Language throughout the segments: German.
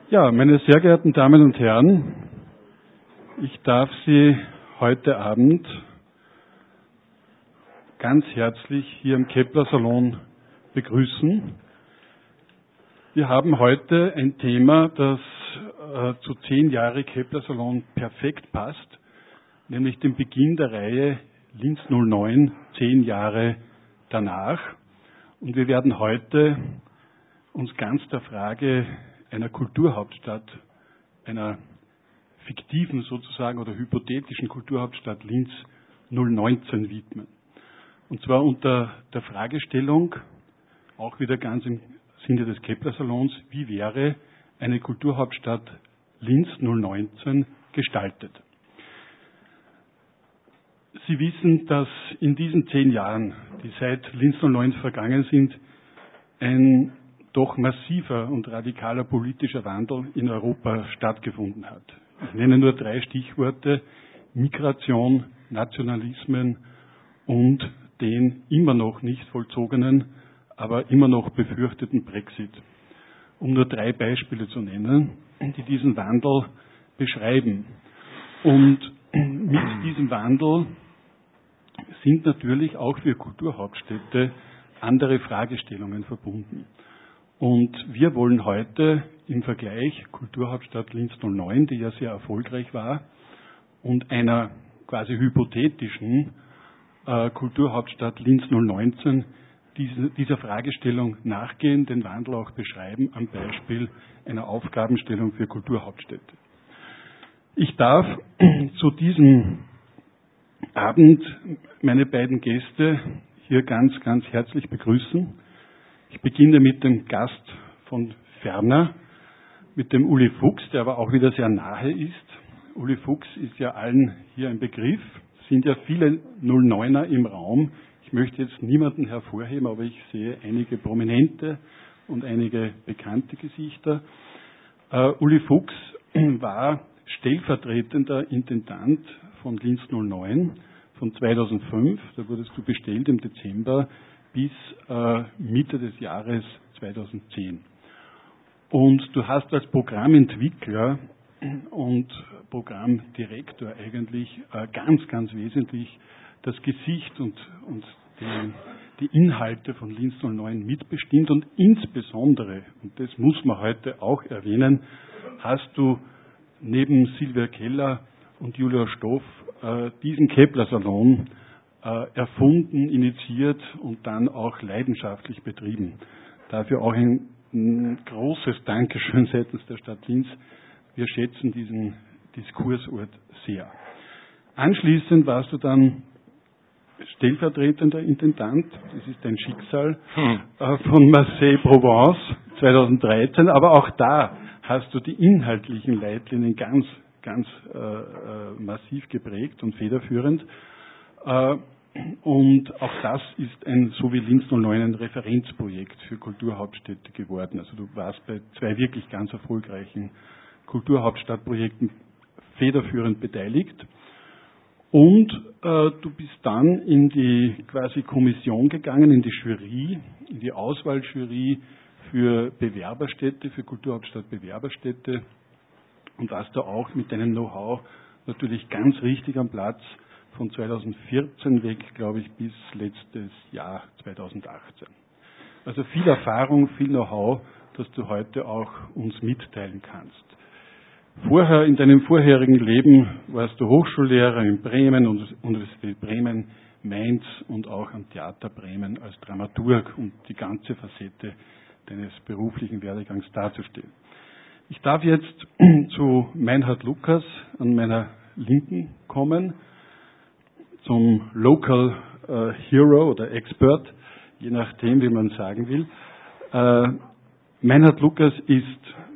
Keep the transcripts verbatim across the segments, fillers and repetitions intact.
Ja, meine sehr geehrten Damen und Herren, ich darf Sie heute Abend ganz herzlich hier im Kepler-Salon begrüßen. Wir haben heute ein Thema, das äh, zu zehn Jahre Kepler-Salon perfekt passt, nämlich den Beginn der Reihe Linz null neun, zehn Jahre danach. Und wir werden heute uns ganz der Frage einer Kulturhauptstadt, einer fiktiven sozusagen oder hypothetischen Kulturhauptstadt Linz null neunzehn widmen. Und zwar unter der Fragestellung, auch wieder ganz im Sinne des Kepler-Salons, wie wäre eine Kulturhauptstadt Linz null neunzehn gestaltet? Sie wissen, dass in diesen zehn Jahren, die seit Linz null neun vergangen sind, ein doch massiver und radikaler politischer Wandel in Europa stattgefunden hat. Ich nenne nur drei Stichworte: Migration, Nationalismen und den immer noch nicht vollzogenen, aber immer noch befürchteten Brexit. Um nur drei Beispiele zu nennen, die diesen Wandel beschreiben. Und mit diesem Wandel sind natürlich auch für Kulturhauptstädte andere Fragestellungen verbunden. Und wir wollen heute im Vergleich Kulturhauptstadt Linz null neun, die ja sehr erfolgreich war, und einer quasi hypothetischen äh, Kulturhauptstadt Linz null neunzehn diese, dieser Fragestellung nachgehen, den Wandel auch beschreiben, am Beispiel einer Aufgabenstellung für Kulturhauptstädte. Ich darf zu diesem Abend meine beiden Gäste hier ganz, ganz herzlich begrüßen. Ich beginne mit dem Gast von ferner, mit dem Uli Fuchs, der aber auch wieder sehr nahe ist. Uli Fuchs ist ja allen hier ein Begriff. Es sind ja viele null neuner im Raum. Ich möchte jetzt niemanden hervorheben, aber ich sehe einige prominente und einige bekannte Gesichter. Uh, Uli Fuchs war stellvertretender Intendant von Linz null neun von zweitausendfünf, da wurdest du bestellt im Dezember, bis äh, Mitte des Jahres zweitausendzehn. Und du hast als Programmentwickler und Programmdirektor eigentlich äh, ganz, ganz wesentlich das Gesicht und, und die, die Inhalte von Linz null neun mitbestimmt und insbesondere, und das muss man heute auch erwähnen, hast du neben Silvia Keller und Julia Stoff äh, diesen Kepler-Salon äh, erfunden, initiiert und dann auch leidenschaftlich betrieben. Dafür auch ein, ein großes Dankeschön seitens der Stadt Linz. Wir schätzen diesen Diskursort sehr. Anschließend warst du dann stellvertretender Intendant, das ist dein Schicksal, hm. äh, von Marseille Provence zweitausenddreizehn, aber auch da hast du die inhaltlichen Leitlinien ganz ganz äh, äh, massiv geprägt und federführend. Äh, und auch das ist ein, so wie Linz null neun, ein Referenzprojekt für Kulturhauptstädte geworden. Also du warst bei zwei wirklich ganz erfolgreichen Kulturhauptstadtprojekten federführend beteiligt. Und äh, du bist dann in die quasi Kommission gegangen, in die Jury, in die Auswahljury für Bewerberstädte, für Kulturhauptstadt-Bewerberstädte. Und warst du auch mit deinem Know-how natürlich ganz richtig am Platz von zweitausendvierzehn weg, glaube ich, bis letztes Jahr zweitausendachtzehn. Also viel Erfahrung, viel Know-how, das du heute auch uns mitteilen kannst. Vorher, in deinem vorherigen Leben, warst du Hochschullehrer in Bremen, Universität Bremen, Mainz und auch am Theater Bremen als Dramaturg, um die ganze Facette deines beruflichen Werdegangs darzustellen. Ich darf jetzt zu Meinhard Lukas an meiner Linken kommen, zum Local äh, Hero oder Expert, je nachdem, wie man sagen will. Äh, Meinhard Lukas ist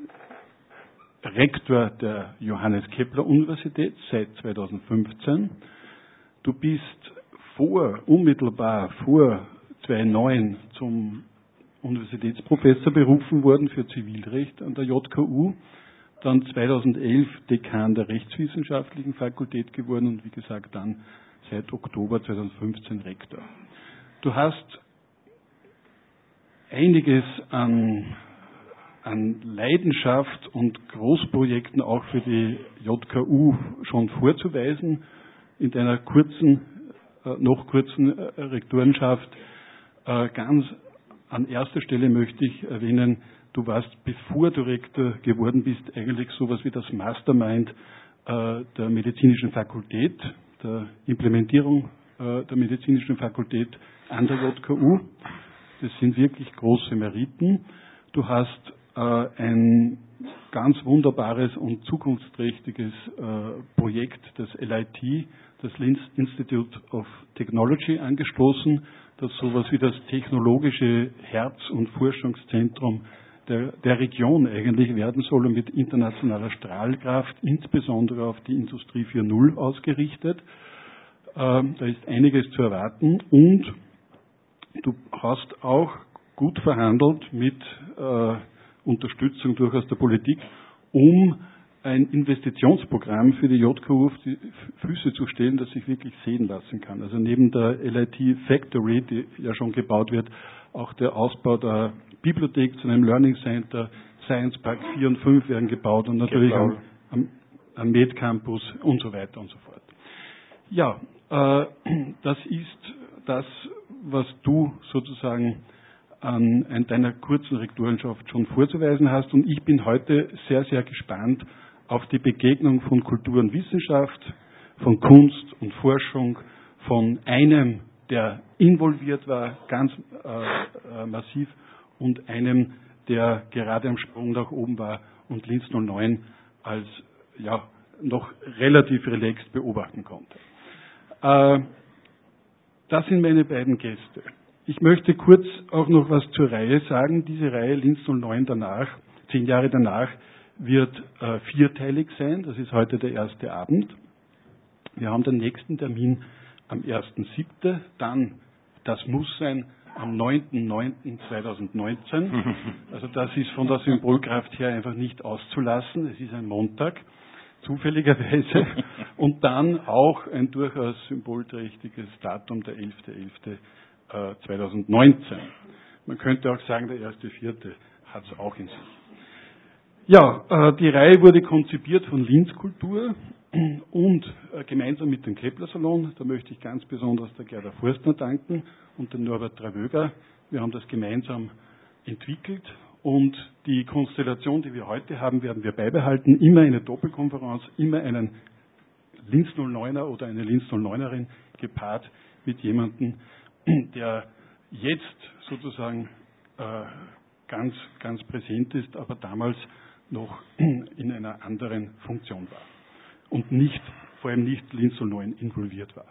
Rektor der Johannes Kepler Universität seit zweitausendfünfzehn. Du bist vor, unmittelbar vor zweitausendneun zum Universitätsprofessor berufen worden für Zivilrecht an der J K U, dann zweitausendelf Dekan der Rechtswissenschaftlichen Fakultät geworden und wie gesagt dann seit Oktober zweitausendfünfzehn Rektor. Du hast einiges an an Leidenschaft und Großprojekten auch für die J K U schon vorzuweisen in deiner kurzen, äh, noch kurzen äh, Rektorenschaft. Äh, ganz an erster Stelle möchte ich erwähnen, du warst, bevor du Rektor geworden bist, eigentlich sowas wie das Mastermind äh, der medizinischen Fakultät, der Implementierung äh, der medizinischen Fakultät an der J K U. Das sind wirklich große Meriten. Du hast äh, ein ganz wunderbares und zukunftsträchtiges äh, Projekt, das L I T, das Linz Institute of Technology, angestoßen, das sowas wie das technologische Herz- und Forschungszentrum der, der Region eigentlich werden soll und mit internationaler Strahlkraft, insbesondere auf die Industrie vier Punkt null ausgerichtet. Ähm, da ist einiges zu erwarten und du hast auch gut verhandelt mit äh, Unterstützung durchaus der Politik, um ein Investitionsprogramm für die J K U auf die Füße zu stellen, das sich wirklich sehen lassen kann. Also neben der L I T Factory, die ja schon gebaut wird, auch der Ausbau der Bibliothek zu einem Learning Center, Science Park vier und fünf werden gebaut und natürlich am, am, am Med Campus und so weiter und so fort. Ja, äh, das ist das, was du sozusagen an, an deiner kurzen Rektorenschaft schon vorzuweisen hast. Und ich bin heute sehr, sehr gespannt auf die Begegnung von Kultur und Wissenschaft, von Kunst und Forschung, von einem, der involviert war, ganz äh, äh, massiv, und einem, der gerade am Sprung nach oben war und Linz null neun als ja, noch relativ relaxed beobachten konnte. Äh, das sind meine beiden Gäste. Ich möchte kurz auch noch was zur Reihe sagen. Diese Reihe Linz null neun danach, zehn Jahre danach, wird äh, vierteilig sein. Das ist heute der erste Abend. Wir haben den nächsten Termin am ersten siebten Dann, das muss sein, am neunten neunten zweitausendneunzehn. Also das ist von der Symbolkraft her einfach nicht auszulassen. Es ist ein Montag, zufälligerweise. Und dann auch ein durchaus symbolträchtiges Datum, der elfter elfter zweitausendneunzehn. Man könnte auch sagen, der erste vierte hat es auch in sich. Ja, die Reihe wurde konzipiert von Linz Kultur und gemeinsam mit dem Kepler Salon. Da möchte ich ganz besonders der Gerda Forstner danken und den Norbert Travöger. Wir haben das gemeinsam entwickelt und die Konstellation, die wir heute haben, werden wir beibehalten. Immer eine Doppelkonferenz, immer einen Linz null neuner oder eine Linz null neunerin gepaart mit jemandem, der jetzt sozusagen äh, ganz, ganz präsent ist, aber damals noch in einer anderen Funktion war und nicht, vor allem nicht Linz null neun involviert war.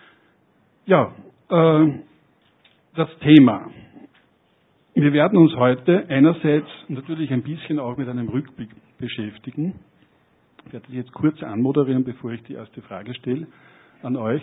Ja, äh, das Thema. Wir werden uns heute einerseits natürlich ein bisschen auch mit einem Rückblick beschäftigen. Ich werde jetzt kurz anmoderieren, bevor ich die erste Frage stelle an euch.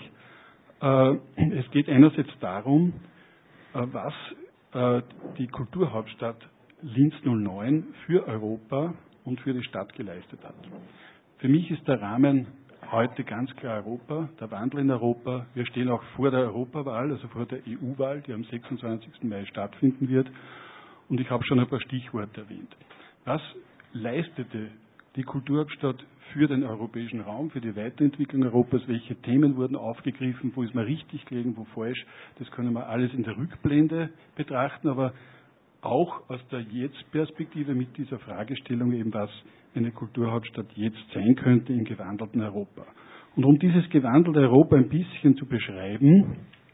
Es geht einerseits darum, was die Kulturhauptstadt Linz null neun für Europa und für die Stadt geleistet hat. Für mich ist der Rahmen heute ganz klar Europa, der Wandel in Europa. Wir stehen auch vor der Europawahl, also vor der E U-Wahl, die am sechsundzwanzigsten Mai stattfinden wird. Und ich habe schon ein paar Stichworte erwähnt. Was leistete die Kulturhauptstadt für den europäischen Raum, für die Weiterentwicklung Europas? Welche Themen wurden aufgegriffen? Wo ist man richtig gelegen, wo falsch? Das können wir alles in der Rückblende betrachten, aber auch aus der Jetzt-Perspektive mit dieser Fragestellung eben, was eine Kulturhauptstadt jetzt sein könnte im gewandelten Europa. Und um dieses gewandelte Europa ein bisschen zu beschreiben,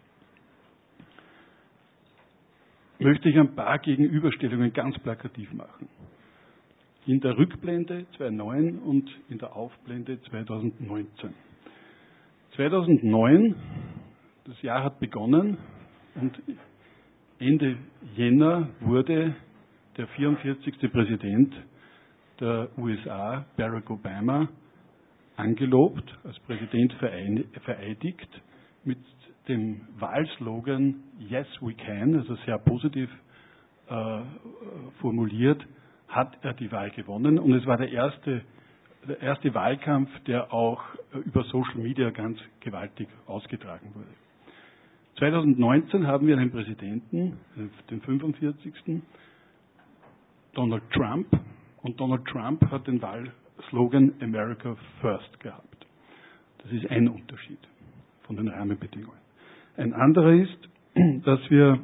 möchte ich ein paar Gegenüberstellungen ganz plakativ machen. In der Rückblende zweitausendneun und in der Aufblende zweitausendneunzehn. zweitausendneun, das Jahr hat begonnen und Ende Jänner wurde der vierundvierzigste Präsident der U S A, Barack Obama, angelobt, als Präsident vereidigt, mit dem Wahlslogan Yes, we can, also sehr positiv äh, formuliert, hat er die Wahl gewonnen. Und es war der erste, der erste Wahlkampf, der auch über Social Media ganz gewaltig ausgetragen wurde. zweitausendneunzehn haben wir einen Präsidenten, den fünfundvierzigsten Donald Trump. Und Donald Trump hat den Wahlslogan America First gehabt. Das ist ein Unterschied von den Rahmenbedingungen. Ein anderer ist, dass wir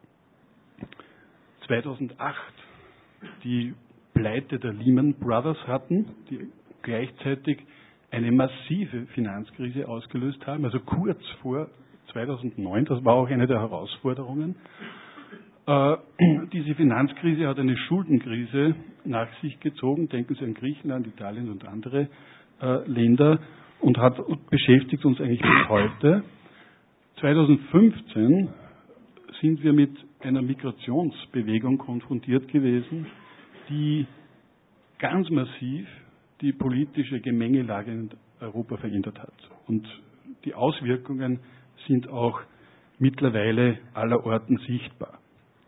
zweitausendacht die Pleite der Lehman Brothers hatten, die gleichzeitig eine massive Finanzkrise ausgelöst haben, also kurz vor zweitausendneun, das war auch eine der Herausforderungen. Äh, diese Finanzkrise hat eine Schuldenkrise nach sich gezogen, denken Sie an Griechenland, Italien und andere äh, Länder, und hat beschäftigt uns eigentlich bis heute. zweitausendfünfzehn sind wir mit einer Migrationsbewegung konfrontiert gewesen, die ganz massiv die politische Gemengelage in Europa verändert hat. Und die Auswirkungen sind auch mittlerweile allerorten sichtbar.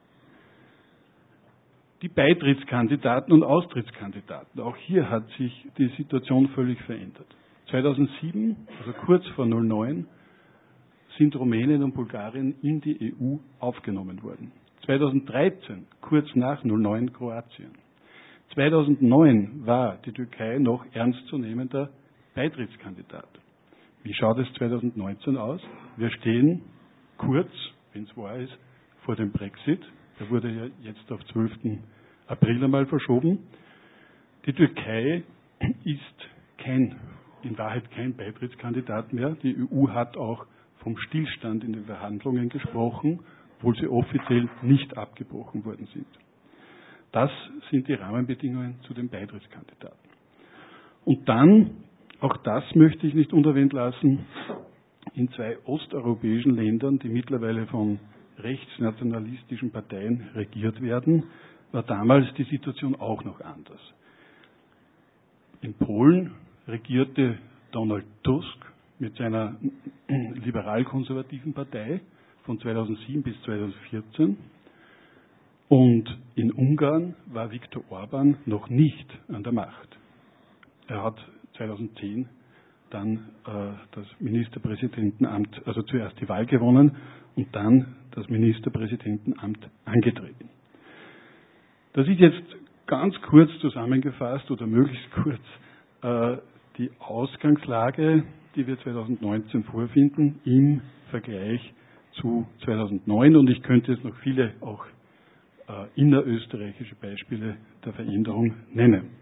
Die Beitrittskandidaten und Austrittskandidaten, auch hier hat sich die Situation völlig verändert. zweitausendsieben, also kurz vor null neun, sind Rumänien und Bulgarien in die E U aufgenommen worden. zweitausenddreizehn, kurz nach null neun, Kroatien. zweitausendneun war die Türkei noch ernstzunehmender Beitrittskandidat. Wie schaut es zweitausendneunzehn aus? Wir stehen kurz, wenn es wahr ist, vor dem Brexit. Der wurde ja jetzt auf zwölften April einmal verschoben. Die Türkei ist kein, in Wahrheit kein Beitrittskandidat mehr. Die E U hat auch vom Stillstand in den Verhandlungen gesprochen, obwohl sie offiziell nicht abgebrochen worden sind. Das sind die Rahmenbedingungen zu den Beitrittskandidaten. Und dann, auch das möchte ich nicht unerwähnt lassen, in zwei osteuropäischen Ländern, die mittlerweile von rechtsnationalistischen Parteien regiert werden, war damals die Situation auch noch anders. In Polen regierte Donald Tusk mit seiner liberal-konservativen Partei von zweitausendsieben bis zweitausendvierzehn. Und in Ungarn war Viktor Orban noch nicht an der Macht. Er hat zweitausendzehn dann äh, das Ministerpräsidentenamt, also zuerst die Wahl gewonnen und dann das Ministerpräsidentenamt angetreten. Das ist jetzt ganz kurz zusammengefasst oder möglichst kurz äh, die Ausgangslage, die wir zweitausendneunzehn vorfinden im Vergleich zu zweitausendneun, und ich könnte jetzt noch viele auch äh, innerösterreichische Beispiele der Veränderung nennen.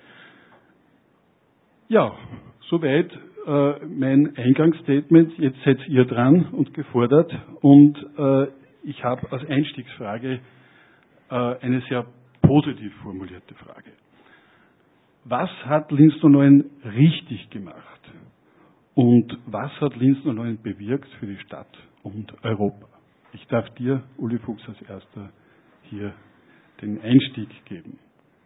Ja, soweit äh, mein Eingangsstatement. Jetzt seid ihr dran und gefordert, und äh, ich habe als Einstiegsfrage äh, eine sehr positiv formulierte Frage. Was hat Linz null neun richtig gemacht? Und was hat Linz null neun bewirkt für die Stadt und Europa? Ich darf dir, Uli Fuchs, als Erster hier den Einstieg geben.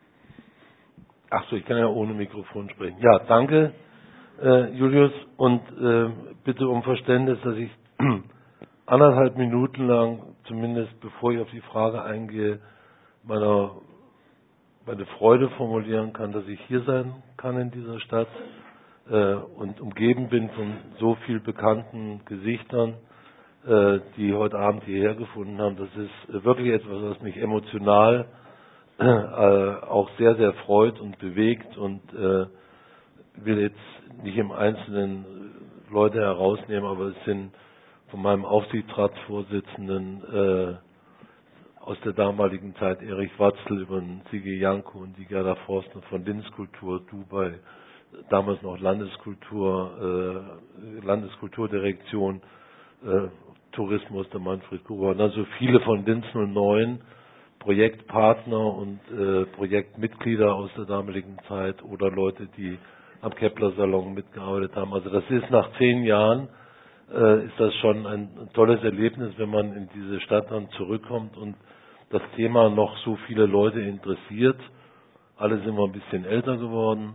Ach so, ich kann ja ohne Mikrofon sprechen. Ja, danke, äh, Julius, und äh, bitte um Verständnis, dass ich anderthalb Minuten lang, zumindest bevor ich auf die Frage eingehe, meiner, meine Freude formulieren kann, dass ich hier sein kann in dieser Stadt äh, und umgeben bin von so viel bekannten Gesichtern, äh, die heute Abend hierher gefunden haben. Das ist äh, wirklich etwas, was mich emotional äh, auch sehr, sehr freut und bewegt, und äh, will jetzt nicht im Einzelnen Leute herausnehmen, aber es sind von meinem Aufsichtsratsvorsitzenden äh, aus der damaligen Zeit Erich Watzel über den Sigi Janko und die Gerda Forstner von Linzkultur, du bei damals noch Landeskultur, äh, Landeskulturdirektion, äh, Tourismus, der Manfred Gruber, und also viele von Linz null neun, Projektpartner und äh, Projektmitglieder aus der damaligen Zeit oder Leute, die am Kepler-Salon mitgearbeitet haben. Also das ist nach zehn Jahren, äh, ist das schon ein, ein tolles Erlebnis, wenn man in diese Stadt dann zurückkommt und das Thema noch so viele Leute interessiert. Alle sind wir ein bisschen älter geworden,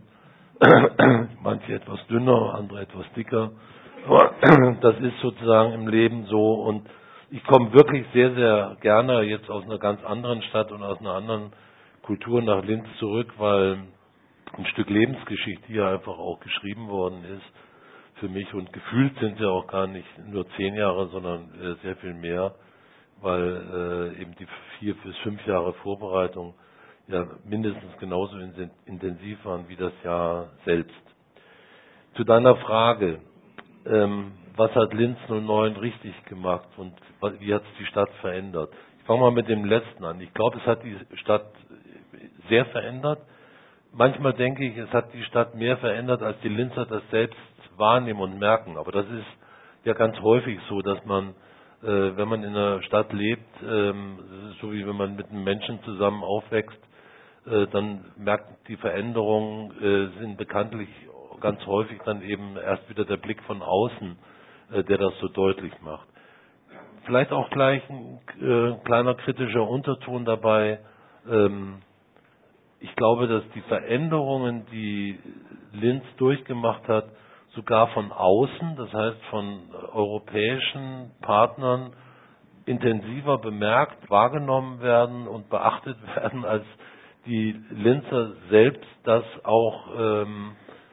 manche etwas dünner, andere etwas dicker. Aber das ist sozusagen im Leben so, und ich komme wirklich sehr, sehr gerne jetzt aus einer ganz anderen Stadt und aus einer anderen Kultur nach Linz zurück, weil ein Stück Lebensgeschichte hier einfach auch geschrieben worden ist für mich, und gefühlt sind ja auch gar nicht nur zehn Jahre, sondern äh, sehr viel mehr, weil äh, eben die vier bis fünf Jahre Vorbereitung ja mindestens genauso intensiv waren wie das Jahr selbst. Zu deiner Frage, ähm, was hat Linz null neun richtig gemacht und wie hat es die Stadt verändert? Ich fange mal mit dem Letzten an. Ich glaube, es hat die Stadt sehr verändert. Manchmal denke ich, es hat die Stadt mehr verändert, als die Linzer das selbst wahrnehmen und merken. Aber das ist ja ganz häufig so, dass man, äh, wenn man in einer Stadt lebt, ähm, das ist so wie wenn man mit einem Menschen zusammen aufwächst, äh, dann merkt die Veränderungen äh, sind bekanntlich ganz häufig dann eben erst wieder der Blick von außen, äh, der das so deutlich macht. Vielleicht auch gleich ein äh, kleiner kritischer Unterton dabei. Ähm, ich glaube, dass die Veränderungen, die Linz durchgemacht hat, sogar von außen, das heißt von europäischen Partnern, intensiver bemerkt, wahrgenommen werden und beachtet werden, als die Linzer selbst das auch ähm,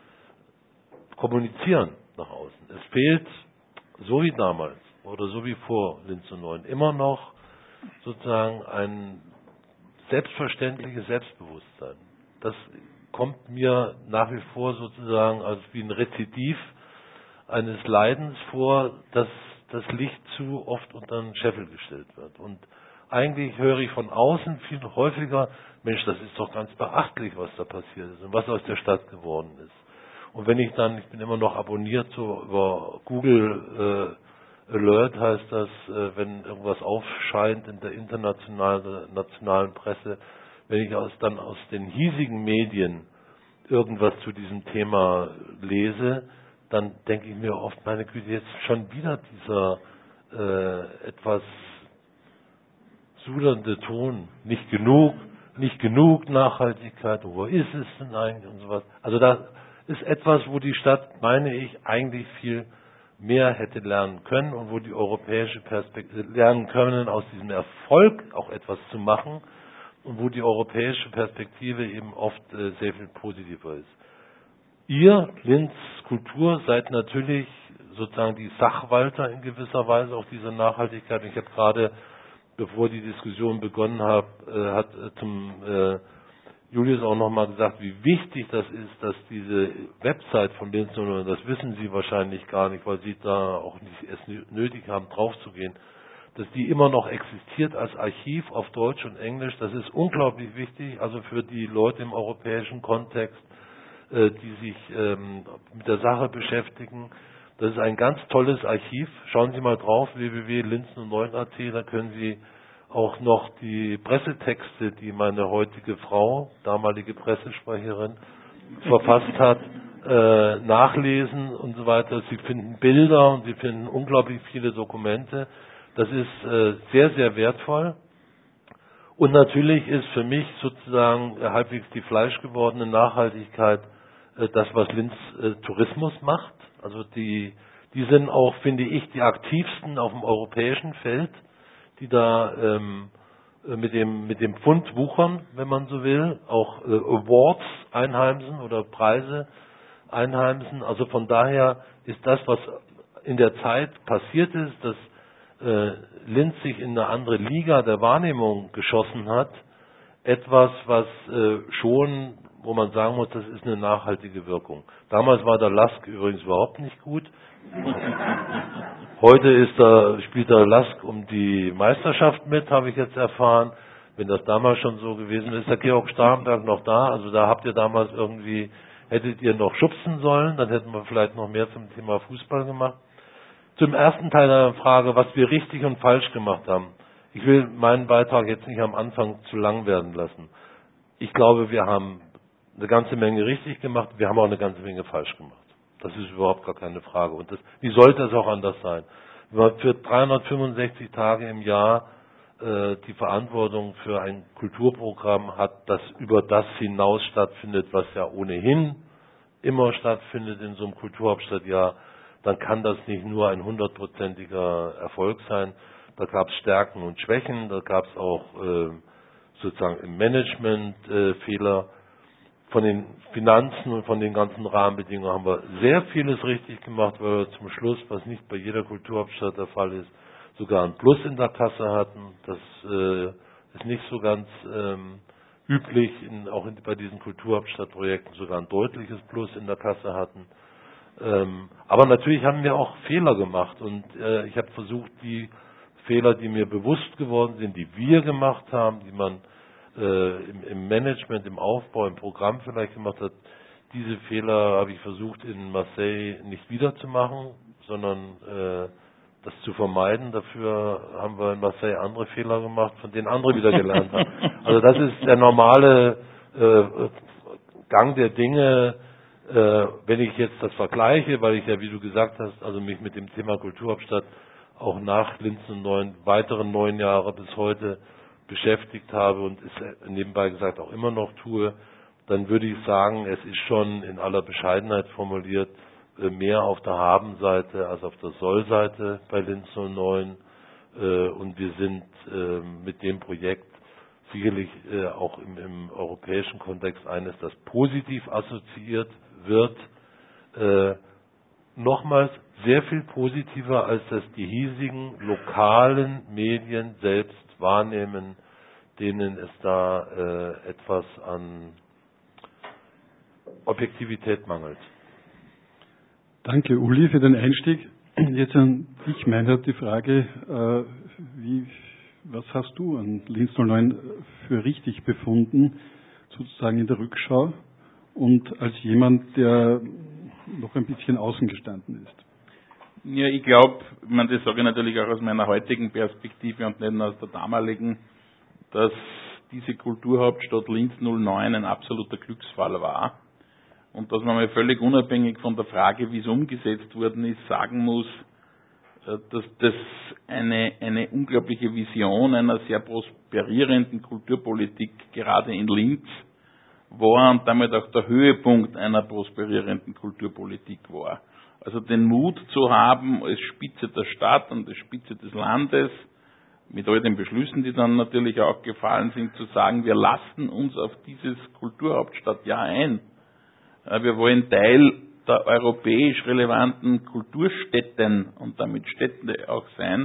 kommunizieren nach außen. Es fehlt, so wie damals oder so wie vor Linz null neun, immer noch sozusagen ein selbstverständliches Selbstbewusstsein. Das kommt mir nach wie vor sozusagen als wie ein Rezidiv eines Leidens vor, dass das Licht zu oft unter den Scheffel gestellt wird. Und eigentlich höre ich von außen viel häufiger, Mensch, das ist doch ganz beachtlich, was da passiert ist und was aus der Stadt geworden ist. Und wenn ich dann, ich bin immer noch abonniert so über Google äh, Alert heißt das, äh, wenn irgendwas aufscheint in der internationalen, nationalen Presse, wenn ich aus, dann aus den hiesigen Medien irgendwas zu diesem Thema lese, dann denke ich mir oft, meine Güte, jetzt schon wieder dieser äh, etwas sudernde Ton, nicht genug, nicht genug Nachhaltigkeit, wo ist es denn eigentlich und sowas. Also da ist etwas, wo die Stadt, meine ich, eigentlich viel mehr hätte lernen können und wo die europäische Perspektive lernen können, aus diesem Erfolg auch etwas zu machen und wo die europäische Perspektive eben oft äh, sehr viel positiver ist. Ihr, Linz Kultur, seid natürlich sozusagen die Sachwalter in gewisser Weise auch dieser Nachhaltigkeit. Ich habe gerade, bevor die Diskussion begonnen hat, äh, hat äh, zum äh, Julius auch nochmal gesagt, wie wichtig das ist, dass diese Website von Linz null neun, das wissen Sie wahrscheinlich gar nicht, weil Sie da auch nicht es nötig haben, drauf zu gehen, dass die immer noch existiert als Archiv auf Deutsch und Englisch. Das ist unglaublich wichtig, also für die Leute im europäischen Kontext, äh, die sich ähm, mit der Sache beschäftigen. Das ist ein ganz tolles Archiv. Schauen Sie mal drauf, w w w punkt linz null neun punkt a t, da können Sie auch noch die Pressetexte, die meine heutige Frau, damalige Pressesprecherin, verfasst hat, äh, nachlesen und so weiter. Sie finden Bilder und Sie finden unglaublich viele Dokumente. Das ist äh, sehr, sehr wertvoll. Und natürlich ist für mich sozusagen halbwegs die fleischgewordene Nachhaltigkeit äh, das, was Linz äh, Tourismus macht. Also die, die sind auch, finde ich, die aktivsten auf dem europäischen Feld, die da ähm, mit dem mit dem Pfund wuchern, wenn man so will, auch äh, Awards einheimsen oder Preise einheimsen. Also von daher ist das, was in der Zeit passiert ist, dass äh, Linz sich in eine andere Liga der Wahrnehmung geschossen hat, etwas, was äh, schon, wo man sagen muss, das ist eine nachhaltige Wirkung. Damals war der Lask übrigens überhaupt nicht gut. Heute ist da, spielt der Lask um die Meisterschaft mit, habe ich jetzt erfahren. Wenn das damals schon so gewesen wäre, ist der Georg Starnberg noch da. Also da habt ihr damals irgendwie, hättet ihr noch schubsen sollen, dann hätten wir vielleicht noch mehr zum Thema Fußball gemacht. Zum ersten Teil der Frage, was wir richtig und falsch gemacht haben. Ich will meinen Beitrag jetzt nicht am Anfang zu lang werden lassen. Ich glaube, wir haben eine ganze Menge richtig gemacht, wir haben auch eine ganze Menge falsch gemacht. Das ist überhaupt gar keine Frage. Und das, wie sollte es auch anders sein? Wenn man für dreihundertfünfundsechzig Tage im Jahr äh, die Verantwortung für ein Kulturprogramm hat, das über das hinaus stattfindet, was ja ohnehin immer stattfindet in so einem Kulturhauptstadtjahr, dann kann das nicht nur ein hundertprozentiger Erfolg sein. Da gab es Stärken und Schwächen, da gab es auch äh, sozusagen im Management äh, Fehler. Von den Finanzen und von den ganzen Rahmenbedingungen haben wir sehr vieles richtig gemacht, weil wir zum Schluss, was nicht bei jeder Kulturhauptstadt der Fall ist, sogar ein Plus in der Kasse hatten. Das äh, ist nicht so ganz ähm, üblich, in, auch in, bei diesen Kulturhauptstadtprojekten sogar ein deutliches Plus in der Kasse hatten. Ähm, aber natürlich haben wir auch Fehler gemacht und äh, ich habe versucht, die Fehler, die mir bewusst geworden sind, die wir gemacht haben, die man äh, im, im Management, im Aufbau, im Programm vielleicht gemacht hat, diese Fehler habe ich versucht in Marseille nicht wiederzumachen, sondern äh, das zu vermeiden. Dafür haben wir in Marseille andere Fehler gemacht, von denen andere wieder gelernt haben. Also das ist der normale äh, Gang der Dinge, äh, wenn ich jetzt das vergleiche, weil ich ja, wie du gesagt hast, also mich mit dem Thema Kulturhauptstadt auch nach Linz und neun weiteren neun Jahre bis heute beschäftigt habe und es nebenbei gesagt auch immer noch tue, dann würde ich sagen, es ist schon in aller Bescheidenheit formuliert, mehr auf der Habenseite als auf der Sollseite bei Linz null neun. Und wir sind mit dem Projekt sicherlich auch im, im europäischen Kontext eines, das positiv assoziiert wird. Nochmals sehr viel positiver, als das die hiesigen lokalen Medien selbst wahrnehmen, denen es da äh, etwas an Objektivität mangelt. Danke, Uli, für den Einstieg. Jetzt an dich, Meinhard, die Frage, äh, wie, was hast du an Linz null neun für richtig befunden, sozusagen in der Rückschau und als jemand, der noch ein bisschen außen gestanden ist? Ja, ich glaube, ich meine, das sage ich natürlich auch aus meiner heutigen Perspektive und nicht nur aus der damaligen, dass diese Kulturhauptstadt Linz null neun ein absoluter Glücksfall war und dass man mal völlig unabhängig von der Frage, wie es umgesetzt worden ist, sagen muss, dass das eine, eine unglaubliche Vision einer sehr prosperierenden Kulturpolitik gerade in Linz war und damit auch der Höhepunkt einer prosperierenden Kulturpolitik war. Also den Mut zu haben, als Spitze der Stadt und als Spitze des Landes, mit all den Beschlüssen, die dann natürlich auch gefallen sind, zu sagen, wir lassen uns auf dieses Kulturhauptstadtjahr ein. Wir wollen Teil der europäisch relevanten Kulturstätten und damit Städte auch sein.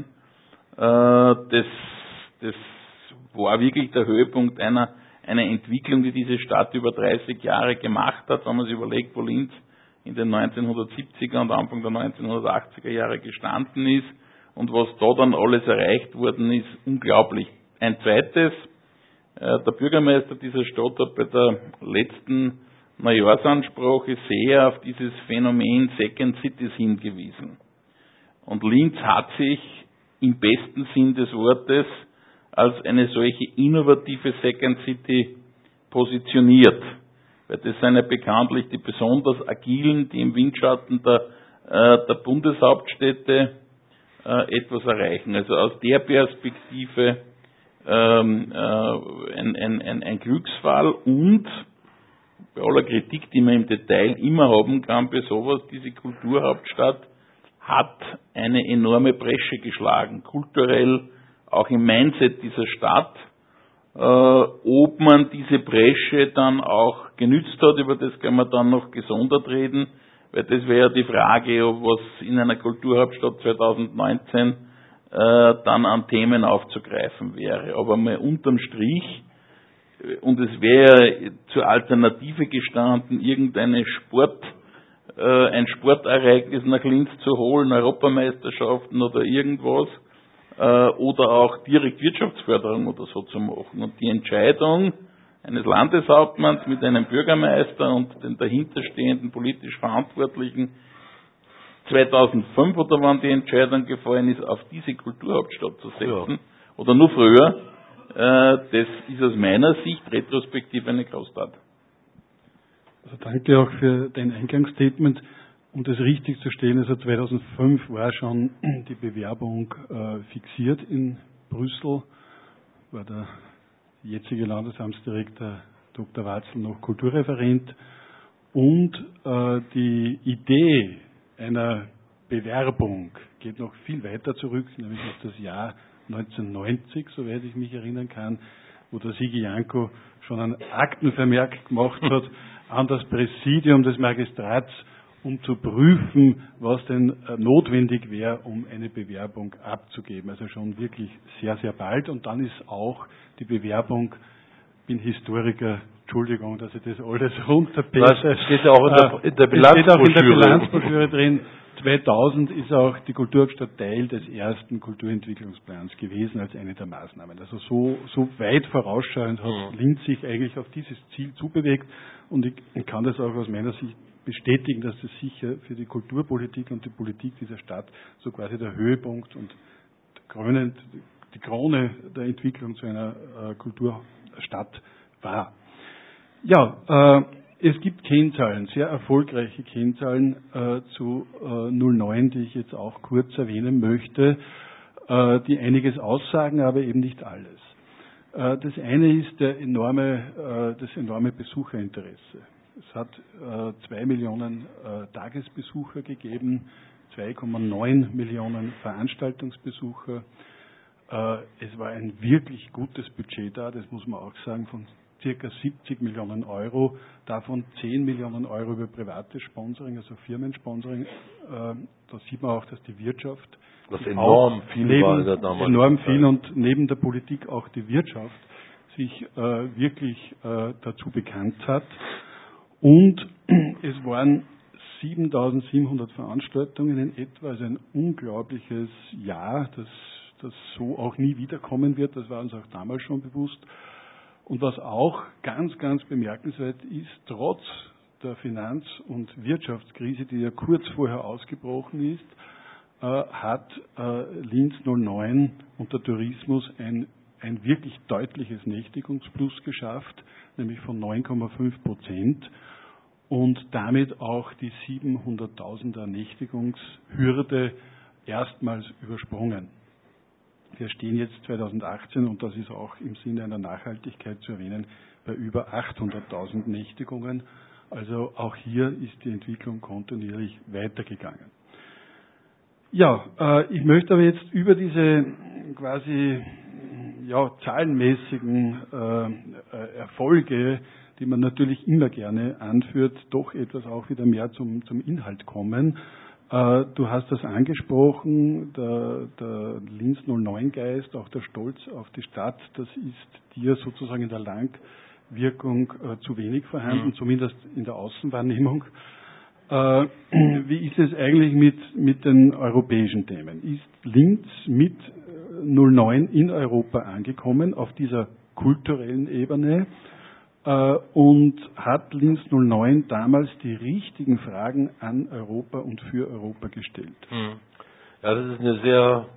Das, das war wirklich der Höhepunkt einer, einer Entwicklung, die diese Stadt über dreißig Jahre gemacht hat, wenn man sich überlegt, wo Linz in den neunzehnhundertsiebziger und Anfang der neunzehnhundertachtziger Jahre gestanden ist und was da dann alles erreicht worden ist, unglaublich. Ein zweites, äh, der Bürgermeister dieser Stadt hat bei der letzten Neujahrsansprache sehr auf dieses Phänomen Second Cities hingewiesen. Und Linz hat sich im besten Sinn des Wortes als eine solche innovative Second City positioniert. Weil das sind ja bekanntlich die besonders agilen, die im Windschatten der, äh, der Bundeshauptstädte äh, etwas erreichen. Also aus der Perspektive ähm, äh, ein, ein, ein, ein Glücksfall und bei aller Kritik, die man im Detail immer haben kann, bei sowas, diese Kulturhauptstadt hat eine enorme Bresche geschlagen, kulturell, auch im Mindset dieser Stadt. Äh, ob man diese Bresche dann auch genützt hat, über das können wir dann noch gesondert reden, weil das wäre ja die Frage, ob was in einer Kulturhauptstadt zweitausendneunzehn äh, dann an Themen aufzugreifen wäre. Aber mal unterm Strich, und es wäre zur Alternative gestanden, irgendeine Sport, äh, ein Sportereignis nach Linz zu holen, Europameisterschaften oder irgendwas, oder auch direkt Wirtschaftsförderung oder so zu machen. Und die Entscheidung eines Landeshauptmanns mit einem Bürgermeister und den dahinterstehenden politisch Verantwortlichen zweitausendfünf, oder wann die Entscheidung gefallen ist, auf diese Kulturhauptstadt zu setzen, ja, oder nur früher, äh, das ist aus meiner Sicht retrospektiv eine Großtat. Also danke auch für dein Eingangsstatement. Um das richtig zu stellen, also zweitausendfünf war schon die Bewerbung äh, fixiert in Brüssel, war der jetzige Landesamtsdirektor Doktor Watzel noch Kulturreferent und äh, die Idee einer Bewerbung geht noch viel weiter zurück, nämlich auf das Jahr neunzehnhundertneunzig, soweit ich mich erinnern kann, wo der Sigi Janko schon einen Aktenvermerk gemacht hat an das Präsidium des Magistrats, um zu prüfen, was denn notwendig wäre, um eine Bewerbung abzugeben. Also schon wirklich sehr, sehr bald. Und dann ist auch die Bewerbung bin Historiker, Entschuldigung, dass ich das alles runterbete. Das steht ja auch in der, in der Bilanzbroschüre. steht auch in der Bilanzbroschüre drin. zweitausend ist auch die Kulturhauptstadt Teil des ersten Kulturentwicklungsplans gewesen als eine der Maßnahmen. Also so, so weit vorausschauend hat Mhm. Linz sich eigentlich auf dieses Ziel zubewegt und ich, ich kann das auch aus meiner Sicht bestätigen, dass das sicher für die Kulturpolitik und die Politik dieser Stadt so quasi der Höhepunkt und Krone, die Krone der Entwicklung zu einer äh, Kulturstadt war. Ja, äh, es gibt Kennzahlen, sehr erfolgreiche Kennzahlen äh, zu äh, null neun, die ich jetzt auch kurz erwähnen möchte, äh, die einiges aussagen, aber eben nicht alles. Äh, das eine ist der enorme, äh, das enorme Besucherinteresse. Es hat äh, zwei Millionen äh, Tagesbesucher gegeben, zwei Komma neun Millionen Veranstaltungsbesucher. Äh, es war ein wirklich gutes Budget da, das muss man auch sagen, von circa siebzig Millionen Euro, davon zehn Millionen Euro über privates Sponsoring, also Firmensponsoring. Äh, da sieht man auch, dass die Wirtschaft was enorm viel neben, war in der damaligen enorm Zeit. viel und neben der Politik auch die Wirtschaft sich äh, wirklich äh, dazu bekannt hat. Und es waren siebentausendsiebenhundert Veranstaltungen in etwa, also ein unglaubliches Jahr, das, das so auch nie wiederkommen wird, das war uns auch damals schon bewusst. Und was auch ganz, ganz bemerkenswert ist, trotz der Finanz- und Wirtschaftskrise, die ja kurz vorher ausgebrochen ist, äh, hat äh, Linz null neun und der Tourismus ein, ein wirklich deutliches Nächtigungsplus geschafft, nämlich von neun Komma fünf Prozent und damit auch die siebenhunderttausender Nächtigungshürde erstmals übersprungen. Wir stehen jetzt zweitausendachtzehn, und das ist auch im Sinne einer Nachhaltigkeit zu erwähnen, bei über achthunderttausend Nächtigungen. Also auch hier ist die Entwicklung kontinuierlich weitergegangen. Ja, äh, ich möchte aber jetzt über diese quasi ja, zahlenmäßigen äh, Erfolge, die man natürlich immer gerne anführt, doch etwas auch wieder mehr zum, zum Inhalt kommen. Du hast das angesprochen, der, der Linz null neun Geist, auch der Stolz auf die Stadt, das ist dir sozusagen in der Langwirkung äh, zu wenig vorhanden, mhm. zumindest in der Außenwahrnehmung. Äh, wie ist es eigentlich mit, mit den europäischen Themen? Ist Linz mit null neun in Europa angekommen, auf dieser kulturellen Ebene? Und hat Linz null neun damals die richtigen Fragen an Europa und für Europa gestellt? Ja, das ist eine sehr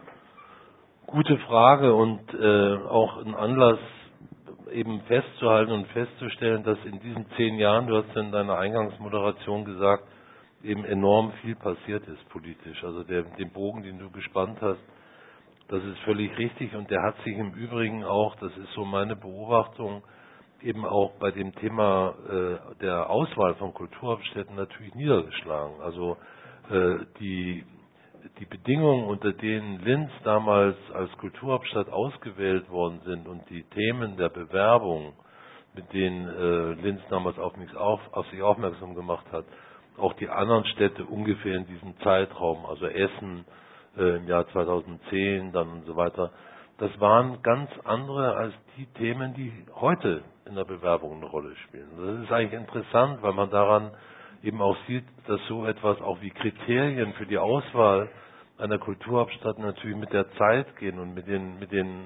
gute Frage und äh, auch ein Anlass, eben festzuhalten und festzustellen, dass in diesen zehn Jahren, du hast ja in deiner Eingangsmoderation gesagt, eben enorm viel passiert ist politisch. Also der, den Bogen, den du gespannt hast, das ist völlig richtig und der hat sich im Übrigen auch, das ist so meine Beobachtung, eben auch bei dem Thema äh, der Auswahl von Kulturhauptstädten natürlich niedergeschlagen. Also äh, die, die Bedingungen, unter denen Linz damals als Kulturhauptstadt ausgewählt worden sind und die Themen der Bewerbung, mit denen äh, Linz damals auf, mich auf, auf sich aufmerksam gemacht hat, auch die anderen Städte ungefähr in diesem Zeitraum, also Essen äh, im Jahr zweitausendzehn dann und so weiter, das waren ganz andere als die Themen, die heute in der Bewerbung eine Rolle spielen. Das ist eigentlich interessant, weil man daran eben auch sieht, dass so etwas auch wie Kriterien für die Auswahl einer Kulturhauptstadt natürlich mit der Zeit gehen und mit den, mit den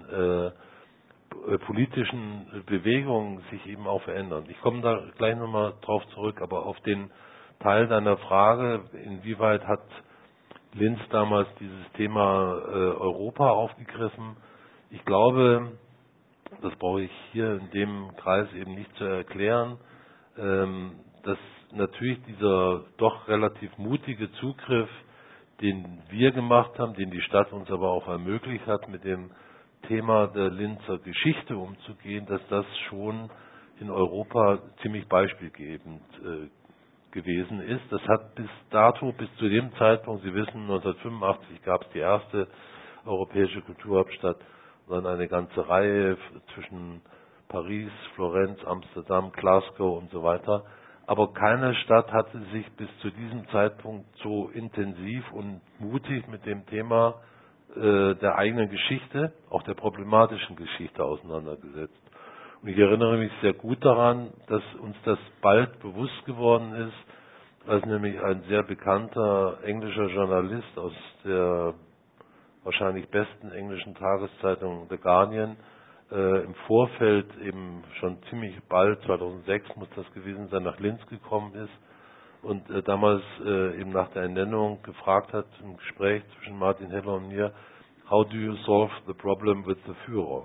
äh, politischen Bewegungen sich eben auch verändern. Ich komme da gleich nochmal drauf zurück, aber auf den Teil deiner Frage, inwieweit hat Linz damals dieses Thema äh, Europa aufgegriffen? Ich glaube, das brauche ich hier in dem Kreis eben nicht zu erklären, ähm, dass natürlich dieser doch relativ mutige Zugriff, den wir gemacht haben, den die Stadt uns aber auch ermöglicht hat, mit dem Thema der Linzer Geschichte umzugehen, dass das schon in Europa ziemlich beispielgebend äh, gewesen ist. Das hat bis dato, bis zu dem Zeitpunkt, Sie wissen, neunzehnhundertfünfundachtzig gab es die erste europäische Kulturhauptstadt, dann eine ganze Reihe zwischen Paris, Florenz, Amsterdam, Glasgow und so weiter. Aber keine Stadt hatte sich bis zu diesem Zeitpunkt so intensiv und mutig mit dem Thema äh, der eigenen Geschichte, auch der problematischen Geschichte auseinandergesetzt. Und ich erinnere mich sehr gut daran, dass uns das bald bewusst geworden ist, als nämlich ein sehr bekannter englischer Journalist aus der wahrscheinlich besten englischen Tageszeitung The Guardian äh, im Vorfeld eben schon ziemlich bald, zweitausendsechs muss das gewesen sein, nach Linz gekommen ist und äh, damals äh, eben nach der Ernennung gefragt hat, im Gespräch zwischen Martin Heller und mir, how do you solve the problem with the Führer?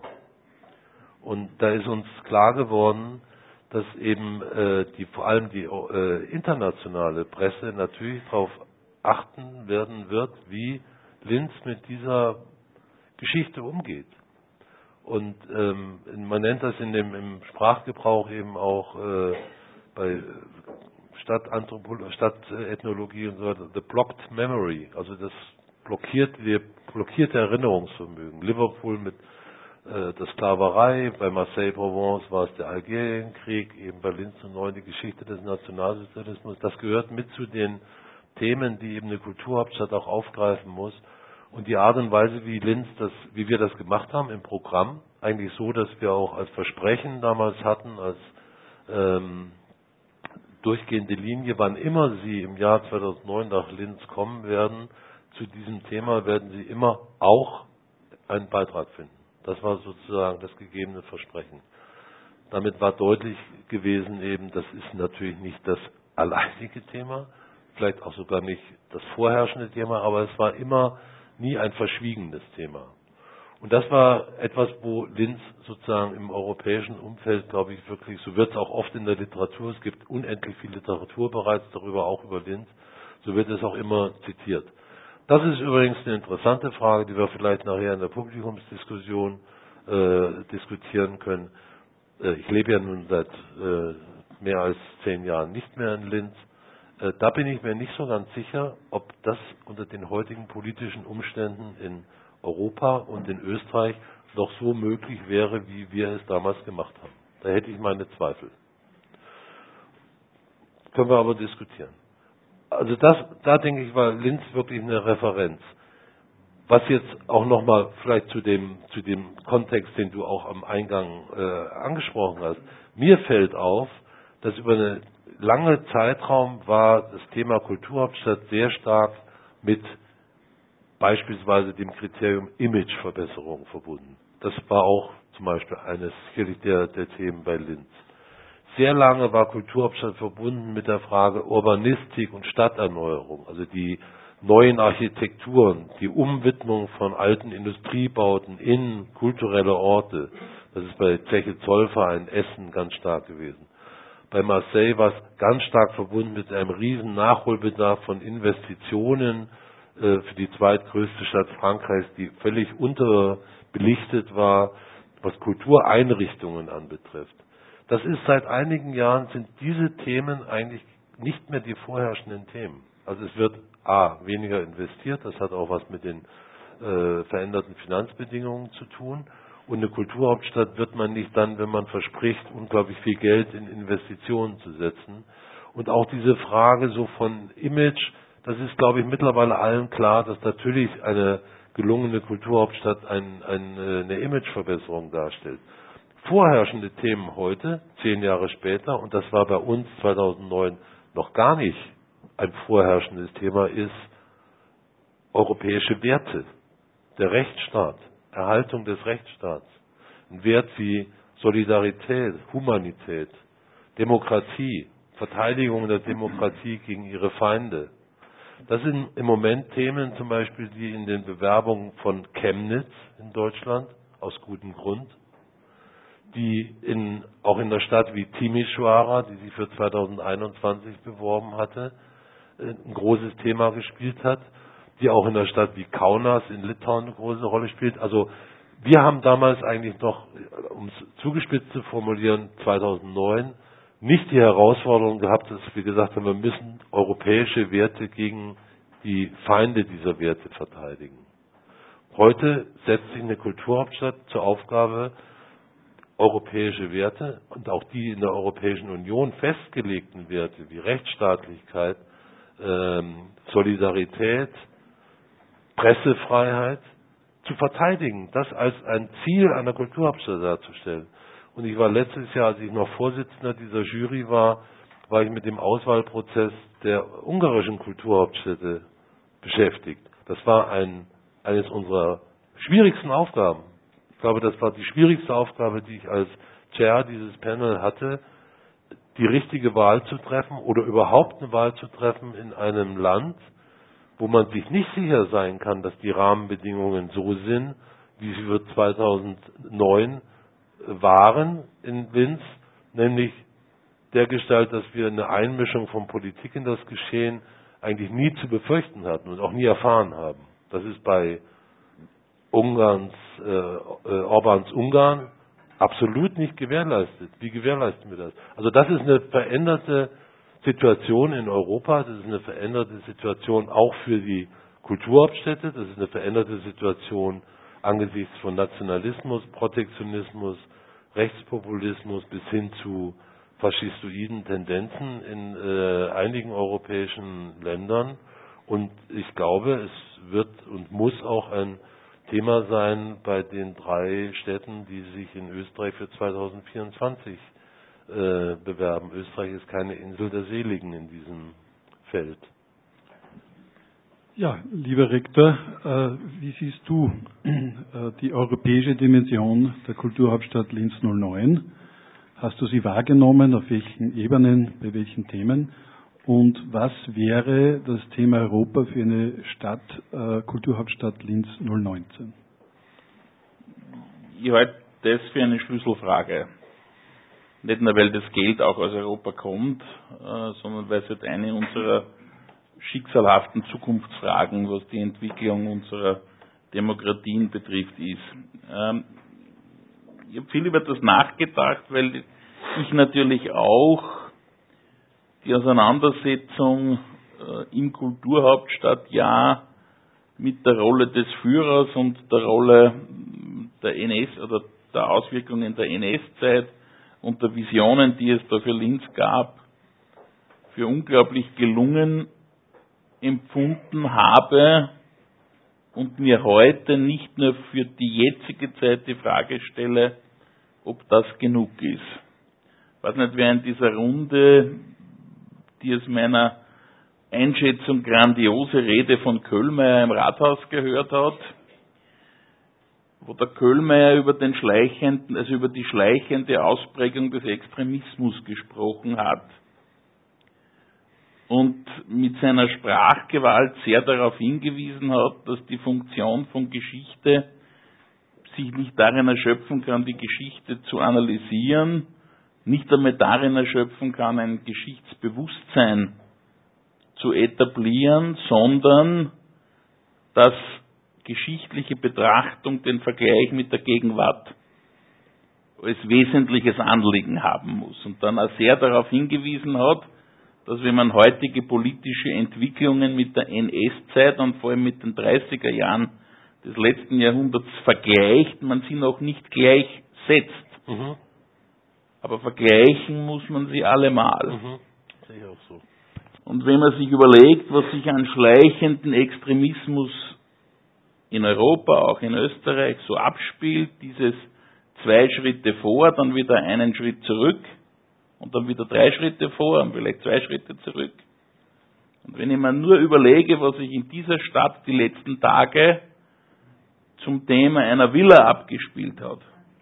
Und da ist uns klar geworden, dass eben äh, die, vor allem die äh, internationale Presse natürlich darauf achten werden wird, wie Linz mit dieser Geschichte umgeht. Und ähm, man nennt das in dem, im Sprachgebrauch eben auch äh, bei Stadtanthropologie, Stadtethnologie und so weiter, the blocked memory, also das blockierte, blockierte Erinnerungsvermögen. Liverpool mit äh, der Sklaverei, bei Marseille Provence war es der Algerienkrieg, eben bei Linz und Neun die Geschichte des Nationalsozialismus. Das gehört mit zu den Themen, die eben eine Kulturhauptstadt auch aufgreifen muss. Und die Art und Weise, wie Linz das, wie wir das gemacht haben im Programm, eigentlich so, dass wir auch als Versprechen damals hatten, als ähm, durchgehende Linie, wann immer Sie im Jahr zweitausendneun nach Linz kommen werden, zu diesem Thema werden Sie immer auch einen Beitrag finden. Das war sozusagen das gegebene Versprechen. Damit war deutlich gewesen eben, das ist natürlich nicht das alleinige Thema, vielleicht auch sogar nicht das vorherrschende Thema, aber es war immer nie ein verschwiegenes Thema. Und das war etwas, wo Linz sozusagen im europäischen Umfeld, glaube ich, wirklich, so wird es auch oft in der Literatur, es gibt unendlich viel Literatur bereits darüber, auch über Linz, so wird es auch immer zitiert. Das ist übrigens eine interessante Frage, die wir vielleicht nachher in der Publikumsdiskussion äh, diskutieren können. Äh, ich lebe ja nun seit äh, mehr als zehn Jahren nicht mehr in Linz. Äh, da bin ich mir nicht so ganz sicher, ob das unter den heutigen politischen Umständen in Europa und in Österreich noch so möglich wäre, wie wir es damals gemacht haben. Da hätte ich meine Zweifel. Können wir aber diskutieren. Also das, da denke ich, war Linz wirklich eine Referenz. Was jetzt auch nochmal vielleicht zu dem, zu dem Kontext, den du auch am Eingang äh, angesprochen hast. Mir fällt auf, dass über einen langen Zeitraum war das Thema Kulturhauptstadt sehr stark mit beispielsweise dem Kriterium Imageverbesserung verbunden. Das war auch zum Beispiel eines sicherlich der, der Themen bei Linz. Sehr lange war Kulturhauptstadt verbunden mit der Frage Urbanistik und Stadterneuerung, also die neuen Architekturen, die Umwidmung von alten Industriebauten in kulturelle Orte. Das ist bei Zeche Zollverein Essen ganz stark gewesen. Bei Marseille war es ganz stark verbunden mit einem riesen Nachholbedarf von Investitionen äh, für die zweitgrößte Stadt Frankreichs, die völlig unterbelichtet war, was Kultureinrichtungen anbetrifft. Das ist seit einigen Jahren, sind diese Themen eigentlich nicht mehr die vorherrschenden Themen. Also es wird a. weniger investiert, das hat auch was mit den äh, veränderten Finanzbedingungen zu tun. Und eine Kulturhauptstadt wird man nicht dann, wenn man verspricht, unglaublich viel Geld in Investitionen zu setzen. Und auch diese Frage so von Image, das ist, glaube ich, mittlerweile allen klar, dass natürlich eine gelungene Kulturhauptstadt ein, ein, eine Imageverbesserung darstellt. Vorherrschende Themen heute, zehn Jahre später, und das war bei uns zweitausendneun noch gar nicht ein vorherrschendes Thema, ist europäische Werte, der Rechtsstaat, Erhaltung des Rechtsstaats. Ein Wert wie Solidarität, Humanität, Demokratie, Verteidigung der Demokratie gegen ihre Feinde. Das sind im Moment Themen zum Beispiel, die in den Bewerbungen von Chemnitz in Deutschland, aus gutem Grund, die in, auch in der Stadt wie Timișoara, die sich für zweitausendeinundzwanzig beworben hatte, ein großes Thema gespielt hat, die auch in der Stadt wie Kaunas in Litauen eine große Rolle spielt. Also wir haben damals eigentlich noch, um es zugespitzt zu formulieren, zweitausendneun nicht die Herausforderung gehabt, dass wir gesagt haben, wir müssen europäische Werte gegen die Feinde dieser Werte verteidigen. Heute setzt sich eine Kulturhauptstadt zur Aufgabe, europäische Werte und auch die in der Europäischen Union festgelegten Werte wie Rechtsstaatlichkeit, ähm, Solidarität, Pressefreiheit zu verteidigen, das als ein Ziel einer Kulturhauptstadt darzustellen. Und ich war letztes Jahr, als ich noch Vorsitzender dieser Jury war, war ich mit dem Auswahlprozess der ungarischen Kulturhauptstädte beschäftigt. Das war ein, eines unserer schwierigsten Aufgaben. Ich glaube, das war die schwierigste Aufgabe, die ich als Chair dieses Panel hatte, die richtige Wahl zu treffen oder überhaupt eine Wahl zu treffen in einem Land, wo man sich nicht sicher sein kann, dass die Rahmenbedingungen so sind, wie sie für zweitausendneun waren in Linz, nämlich dergestalt, dass wir eine Einmischung von Politik in das Geschehen eigentlich nie zu befürchten hatten und auch nie erfahren haben. Das ist bei Ungarns, äh, Orbáns Ungarn absolut nicht gewährleistet. Wie gewährleisten wir das? Also das ist eine veränderte Situation in Europa, das ist eine veränderte Situation auch für die Kulturhauptstädte, das ist eine veränderte Situation angesichts von Nationalismus, Protektionismus, Rechtspopulismus bis hin zu faschistoiden Tendenzen in äh, einigen europäischen Ländern. Und ich glaube, es wird und muss auch ein Thema sein bei den drei Städten, die sich in Österreich für zweitausendvierundzwanzig äh, bewerben. Österreich ist keine Insel der Seligen in diesem Feld. Ja, lieber Rektor, äh, wie siehst du äh, die europäische Dimension der Kulturhauptstadt Linz null neun? Hast du sie wahrgenommen? Auf welchen Ebenen, bei welchen Themen? Und was wäre das Thema Europa für eine Stadt, äh, Kulturhauptstadt Linz null neunzehn? Ich halte das für eine Schlüsselfrage. Nicht nur, weil das Geld auch aus Europa kommt, äh, sondern weil es halt eine unserer schicksalhaften Zukunftsfragen, was die Entwicklung unserer Demokratien betrifft, ist. Ähm, ich habe viel über das nachgedacht, weil ich natürlich auch die Auseinandersetzung äh, im Kulturhauptstadtjahr mit der Rolle des Führers und der Rolle der N S oder der Auswirkungen der N S-Zeit und der Visionen, die es da für Linz gab, für unglaublich gelungen empfunden habe und mir heute nicht nur für die jetzige Zeit die Frage stelle, ob das genug ist. Ich weiß nicht, wer in dieser Runde die aus meiner Einschätzung grandiose Rede von Köhlmeier im Rathaus gehört hat, wo der Köhlmeier über den schleichenden, also über die schleichende Ausprägung des Extremismus gesprochen hat und mit seiner Sprachgewalt sehr darauf hingewiesen hat, dass die Funktion von Geschichte sich nicht darin erschöpfen kann, die Geschichte zu analysieren, nicht einmal darin erschöpfen kann, ein Geschichtsbewusstsein zu etablieren, sondern dass geschichtliche Betrachtung den Vergleich mit der Gegenwart als wesentliches Anliegen haben muss. Und dann auch sehr darauf hingewiesen hat, dass wenn man heutige politische Entwicklungen mit der N S-Zeit und vor allem mit den dreißiger Jahren des letzten Jahrhunderts vergleicht, man sie noch nicht gleichsetzt. Mhm. Aber vergleichen muss man sie allemal. Mhm. Sehe ich auch so. Und wenn man sich überlegt, was sich an schleichenden Extremismus in Europa, auch in Österreich so abspielt, dieses zwei Schritte vor, dann wieder einen Schritt zurück und dann wieder drei Schritte vor und vielleicht zwei Schritte zurück. Und wenn ich mir nur überlege, was sich in dieser Stadt die letzten Tage zum Thema einer Villa abgespielt hat,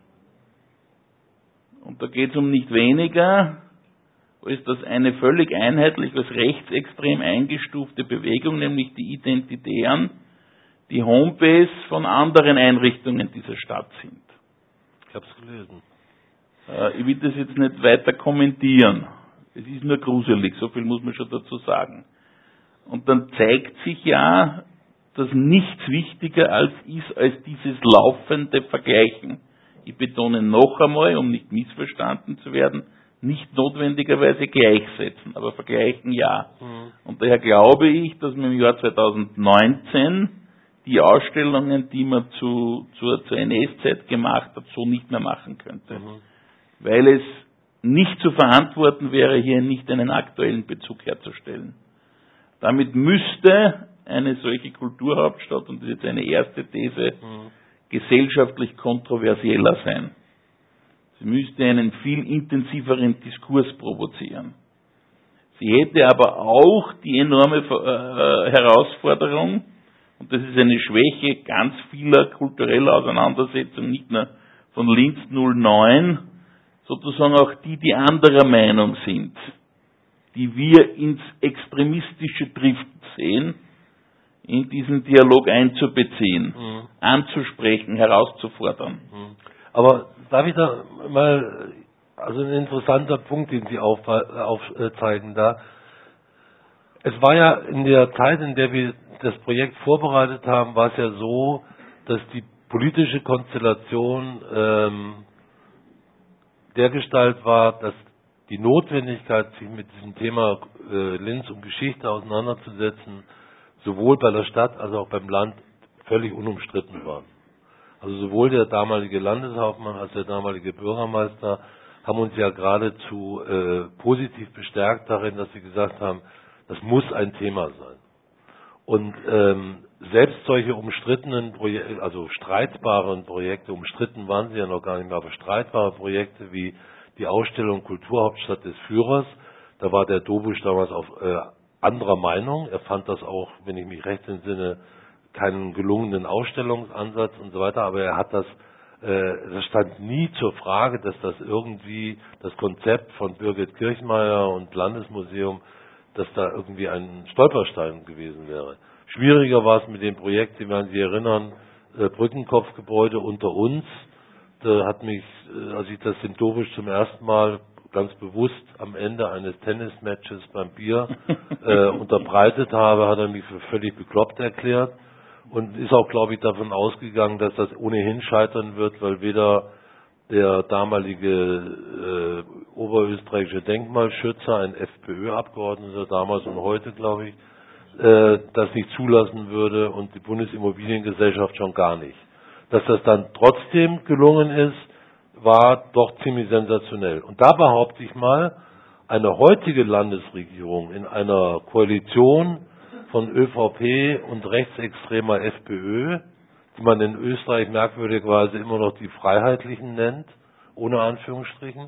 und da geht es um nicht weniger, als dass eine völlig einheitlich als rechtsextrem eingestufte Bewegung, nämlich die Identitären, die Homebase von anderen Einrichtungen dieser Stadt sind. Ich habe es gelesen. Äh, ich will das jetzt nicht weiter kommentieren. Es ist nur gruselig, so viel muss man schon dazu sagen. Und dann zeigt sich ja, dass nichts wichtiger als ist als dieses laufende Vergleichen. Ich betone noch einmal, um nicht missverstanden zu werden, nicht notwendigerweise gleichsetzen, aber vergleichen ja. Mhm. Und daher glaube ich, dass man im Jahr zweitausendneunzehn die Ausstellungen, die man zu, zur, zur N S-Zeit gemacht hat, so nicht mehr machen könnte. Mhm. Weil es nicht zu verantworten wäre, hier nicht einen aktuellen Bezug herzustellen. Damit müsste eine solche Kulturhauptstadt, und das ist jetzt eine erste These, mhm. gesellschaftlich kontroversieller sein. Sie müsste einen viel intensiveren Diskurs provozieren. Sie hätte aber auch die enorme äh, Herausforderung, und das ist eine Schwäche ganz vieler kultureller Auseinandersetzungen, nicht nur von Linz null neun, sozusagen auch die, die anderer Meinung sind, die wir ins extremistische Driften sehen, in diesen Dialog einzubeziehen, mhm. anzusprechen, herauszufordern. Mhm. Aber darf ich da mal, also ein interessanter Punkt, den Sie aufzeigen da. Es war ja in der Zeit, in der wir das Projekt vorbereitet haben, war es ja so, dass die politische Konstellation ähm, dergestalt war, dass die Notwendigkeit, sich mit diesem Thema äh, Linz und Geschichte auseinanderzusetzen, sowohl bei der Stadt als auch beim Land völlig unumstritten war. Also sowohl der damalige Landeshauptmann als der damalige Bürgermeister haben uns ja geradezu äh, positiv bestärkt darin, dass sie gesagt haben, das muss ein Thema sein. Und ähm, selbst solche umstrittenen Projekte, also streitbaren Projekte, umstritten waren sie ja noch gar nicht mehr, aber streitbare Projekte wie die Ausstellung Kulturhauptstadt des Führers, da war der Dobusch damals auf äh, anderer Meinung. Er fand das auch, wenn ich mich recht entsinne, keinen gelungenen Ausstellungsansatz und so weiter, aber er hat das, äh, das stand nie zur Frage, dass das irgendwie das Konzept von Birgit Kirchmeier und Landesmuseum, dass da irgendwie ein Stolperstein gewesen wäre. Schwieriger war es mit dem Projekt, Sie werden sich erinnern, äh, Brückenkopfgebäude unter uns. Da hat mich, äh, als ich das dem Dobusch zum ersten Mal ganz bewusst am Ende eines Tennismatches beim Bier äh, unterbreitet habe, hat er mich für völlig bekloppt erklärt und ist auch, glaube ich, davon ausgegangen, dass das ohnehin scheitern wird, weil weder der damalige äh, oberösterreichische Denkmalschützer, ein FPÖ-Abgeordneter damals und heute, glaube ich, äh, das nicht zulassen würde und die Bundesimmobiliengesellschaft schon gar nicht. Dass das dann trotzdem gelungen ist, war doch ziemlich sensationell. Und da behaupte ich mal, eine heutige Landesregierung in einer Koalition von ÖVP und rechtsextremer FPÖ, die man in Österreich merkwürdigerweise immer noch die Freiheitlichen nennt, ohne Anführungsstrichen,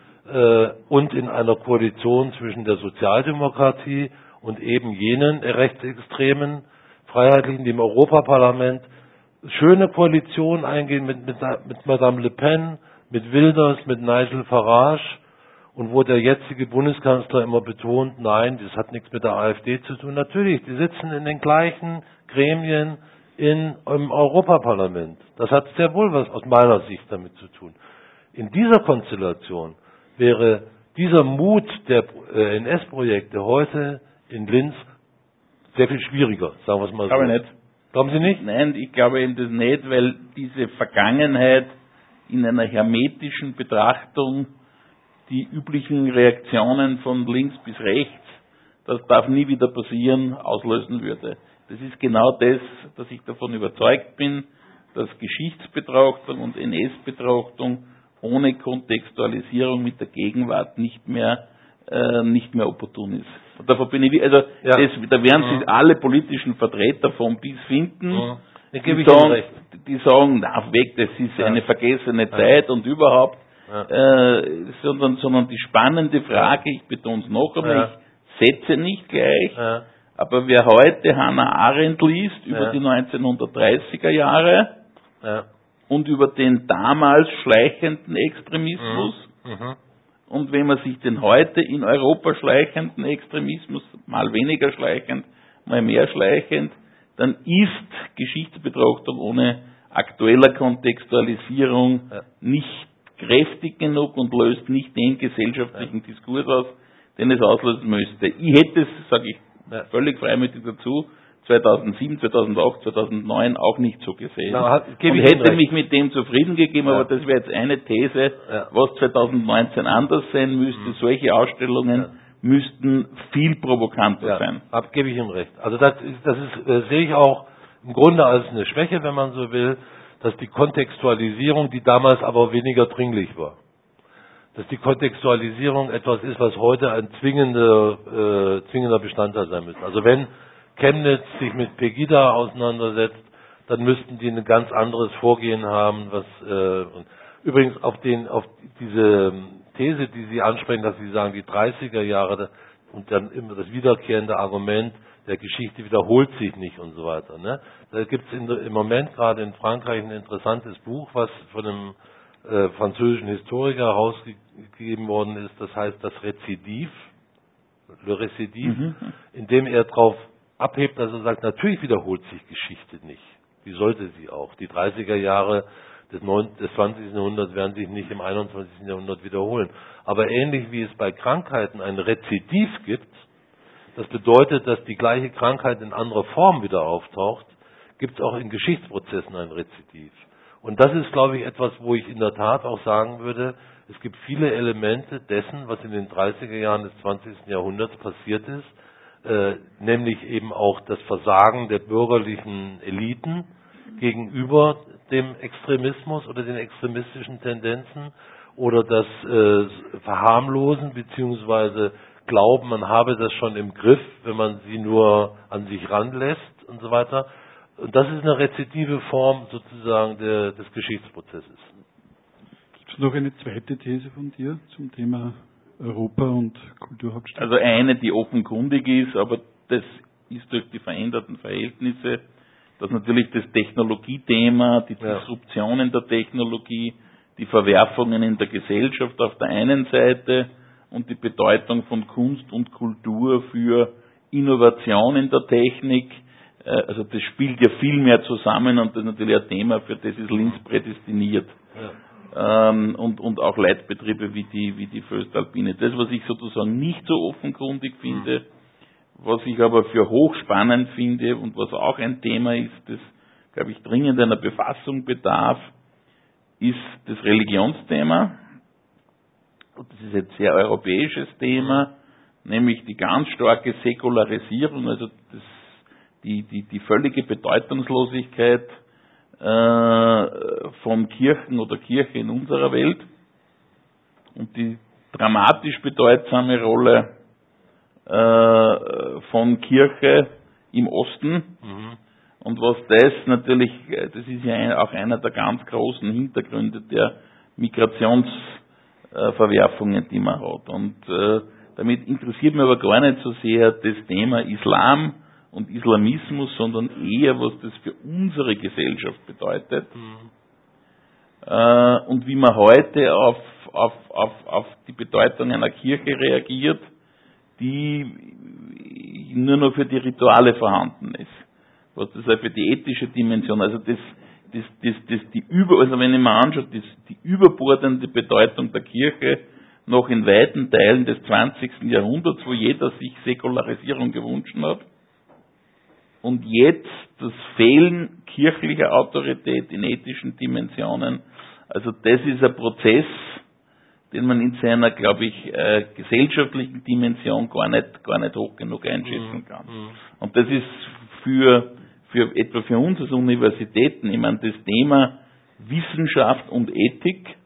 äh, und in einer Koalition zwischen der Sozialdemokratie und eben jenen rechtsextremen Freiheitlichen, die im Europaparlament schöne Koalition eingehen mit, mit, mit Madame Le Pen, mit Wilders, mit Nigel Farage und wo der jetzige Bundeskanzler immer betont, nein, das hat nichts mit der AfD zu tun. Natürlich, die sitzen in den gleichen Gremien in, im Europaparlament. Das hat sehr wohl was aus meiner Sicht damit zu tun. In dieser Konstellation wäre dieser Mut der äh, N S-Projekte heute in Linz sehr viel schwieriger, sagen wir es mal so. Aber nicht. Glauben Sie nicht? Nein, ich glaube eben das nicht, weil diese Vergangenheit in einer hermetischen Betrachtung die üblichen Reaktionen von links bis rechts, das darf nie wieder passieren, auslösen würde. Das ist genau das, dass ich davon überzeugt bin, dass Geschichtsbetrachtung und N S-Betrachtung ohne Kontextualisierung mit der Gegenwart nicht mehr äh, nicht mehr opportun ist. Und davon bin ich, also ja. das, da werden mhm. sich alle politischen Vertreter von bis finden, mhm. die, ich sagen, recht. die sagen, na weg, das ist ja. eine vergessene Zeit ja. und überhaupt, ja. äh, sondern, sondern die spannende Frage, ich betone es noch einmal, ja. ich setze nicht gleich, ja. aber wer heute Hannah Arendt liest über ja. die neunzehnhundertdreißiger Jahre ja. und über den damals schleichenden Extremismus, mhm. Mhm. und wenn man sich den heute in Europa schleichenden Extremismus, mal weniger schleichend, mal mehr schleichend, dann ist Geschichtsbetrachtung ohne aktueller Kontextualisierung ja. nicht kräftig genug und löst nicht den gesellschaftlichen ja. Diskurs aus, den es auslösen müsste. Ich hätte es, sage ich ja. völlig freimütig dazu, zweitausendsieben, zweitausendacht, zweitausendneun auch nicht so gesehen. Na, hat, und hätte mich mit dem zufrieden gegeben, ja. aber das wäre jetzt eine These, ja. was zweitausendneunzehn anders sein müsste. Mhm. Solche Ausstellungen ja. müssten viel provokanter ja. sein. Da gebe ich Ihnen recht. Also das, ist, das ist, äh, sehe ich auch im Grunde als eine Schwäche, wenn man so will, dass die Kontextualisierung, die damals aber weniger dringlich war, dass die Kontextualisierung etwas ist, was heute ein zwingender, äh, zwingender Bestandteil sein müsste. Also wenn Chemnitz sich mit Pegida auseinandersetzt, dann müssten die ein ganz anderes Vorgehen haben, was äh, Übrigens auf den, auf diese These, die Sie ansprechen, dass Sie sagen, die dreißiger Jahre und dann immer das wiederkehrende Argument, der Geschichte wiederholt sich nicht und so weiter. Ne? Da gibt es im Moment gerade in Frankreich ein interessantes Buch, was von einem äh, französischen Historiker herausgegeben worden ist, das heißt das Rezidiv, Le Rezidiv, Mhm. in dem er darauf abhebt, dass er sagt, natürlich wiederholt sich Geschichte nicht. Wie sollte sie auch? Die dreißiger Jahre des, des zwanzigsten Jahrhunderts werden sich nicht im einundzwanzigsten Jahrhundert wiederholen. Aber ähnlich wie es bei Krankheiten ein Rezidiv gibt, das bedeutet, dass die gleiche Krankheit in anderer Form wieder auftaucht, gibt es auch in Geschichtsprozessen ein Rezidiv. Und das ist, glaube ich, etwas, wo ich in der Tat auch sagen würde, es gibt viele Elemente dessen, was in den dreißiger Jahren des zwanzigsten Jahrhunderts passiert ist, äh, nämlich eben auch das Versagen der bürgerlichen Eliten gegenüber dem Extremismus oder den extremistischen Tendenzen oder das äh, Verharmlosen beziehungsweise Glauben, man habe das schon im Griff, wenn man sie nur an sich ranlässt und so weiter. Und das ist eine rezidive Form sozusagen der, des Geschichtsprozesses. Gibt es noch eine zweite These von dir zum Thema Europa und Kulturhauptstadt? Also eine, die offenkundig ist, aber das ist durch die veränderten Verhältnisse, dass natürlich das Technologiethema, die Disruptionen der Technologie, die Verwerfungen in der Gesellschaft auf der einen Seite und die Bedeutung von Kunst und Kultur für Innovation in der Technik, also das spielt ja viel mehr zusammen und das ist natürlich ein Thema, für das ist Linz prädestiniert. Ja. Ähm, und, und auch Leitbetriebe wie die, wie die Föstalpine. Das, was ich sozusagen nicht so offenkundig finde, mhm. was ich aber für hochspannend finde und was auch ein Thema ist, das, glaube ich, dringend einer Befassung bedarf, ist das Religionsthema. Und das ist ein sehr europäisches Thema, nämlich die ganz starke Säkularisierung, also das, die, die, die völlige Bedeutungslosigkeit äh, von Kirchen oder Kirche in unserer Welt und die dramatisch bedeutsame Rolle äh, von Kirche im Osten. Mhm. Und was das natürlich, das ist ja ein, auch einer der ganz großen Hintergründe der Migrationsverwerfungen, die man hat. Und äh, damit interessiert mich aber gar nicht so sehr das Thema Islam und Islamismus, sondern eher, was das für unsere Gesellschaft bedeutet. Mhm. Äh, und wie man heute auf, auf, auf, auf die Bedeutung einer Kirche reagiert, die nur noch für die Rituale vorhanden ist. Was das auch für die ethische Dimension, also das, das, das, das die über, also wenn ich mir anschaue, das, die überbordende Bedeutung der Kirche noch in weiten Teilen des zwanzigsten Jahrhunderts, wo jeder sich Säkularisierung gewünscht hat, und jetzt das Fehlen kirchlicher Autorität in ethischen Dimensionen, also das ist ein Prozess, den man in seiner, glaube ich, äh, gesellschaftlichen Dimension gar nicht, gar nicht hoch genug einschätzen kann. Mhm. Und das ist für, für etwa für uns als Universitäten, ich meine, das Thema Wissenschaft und Ethik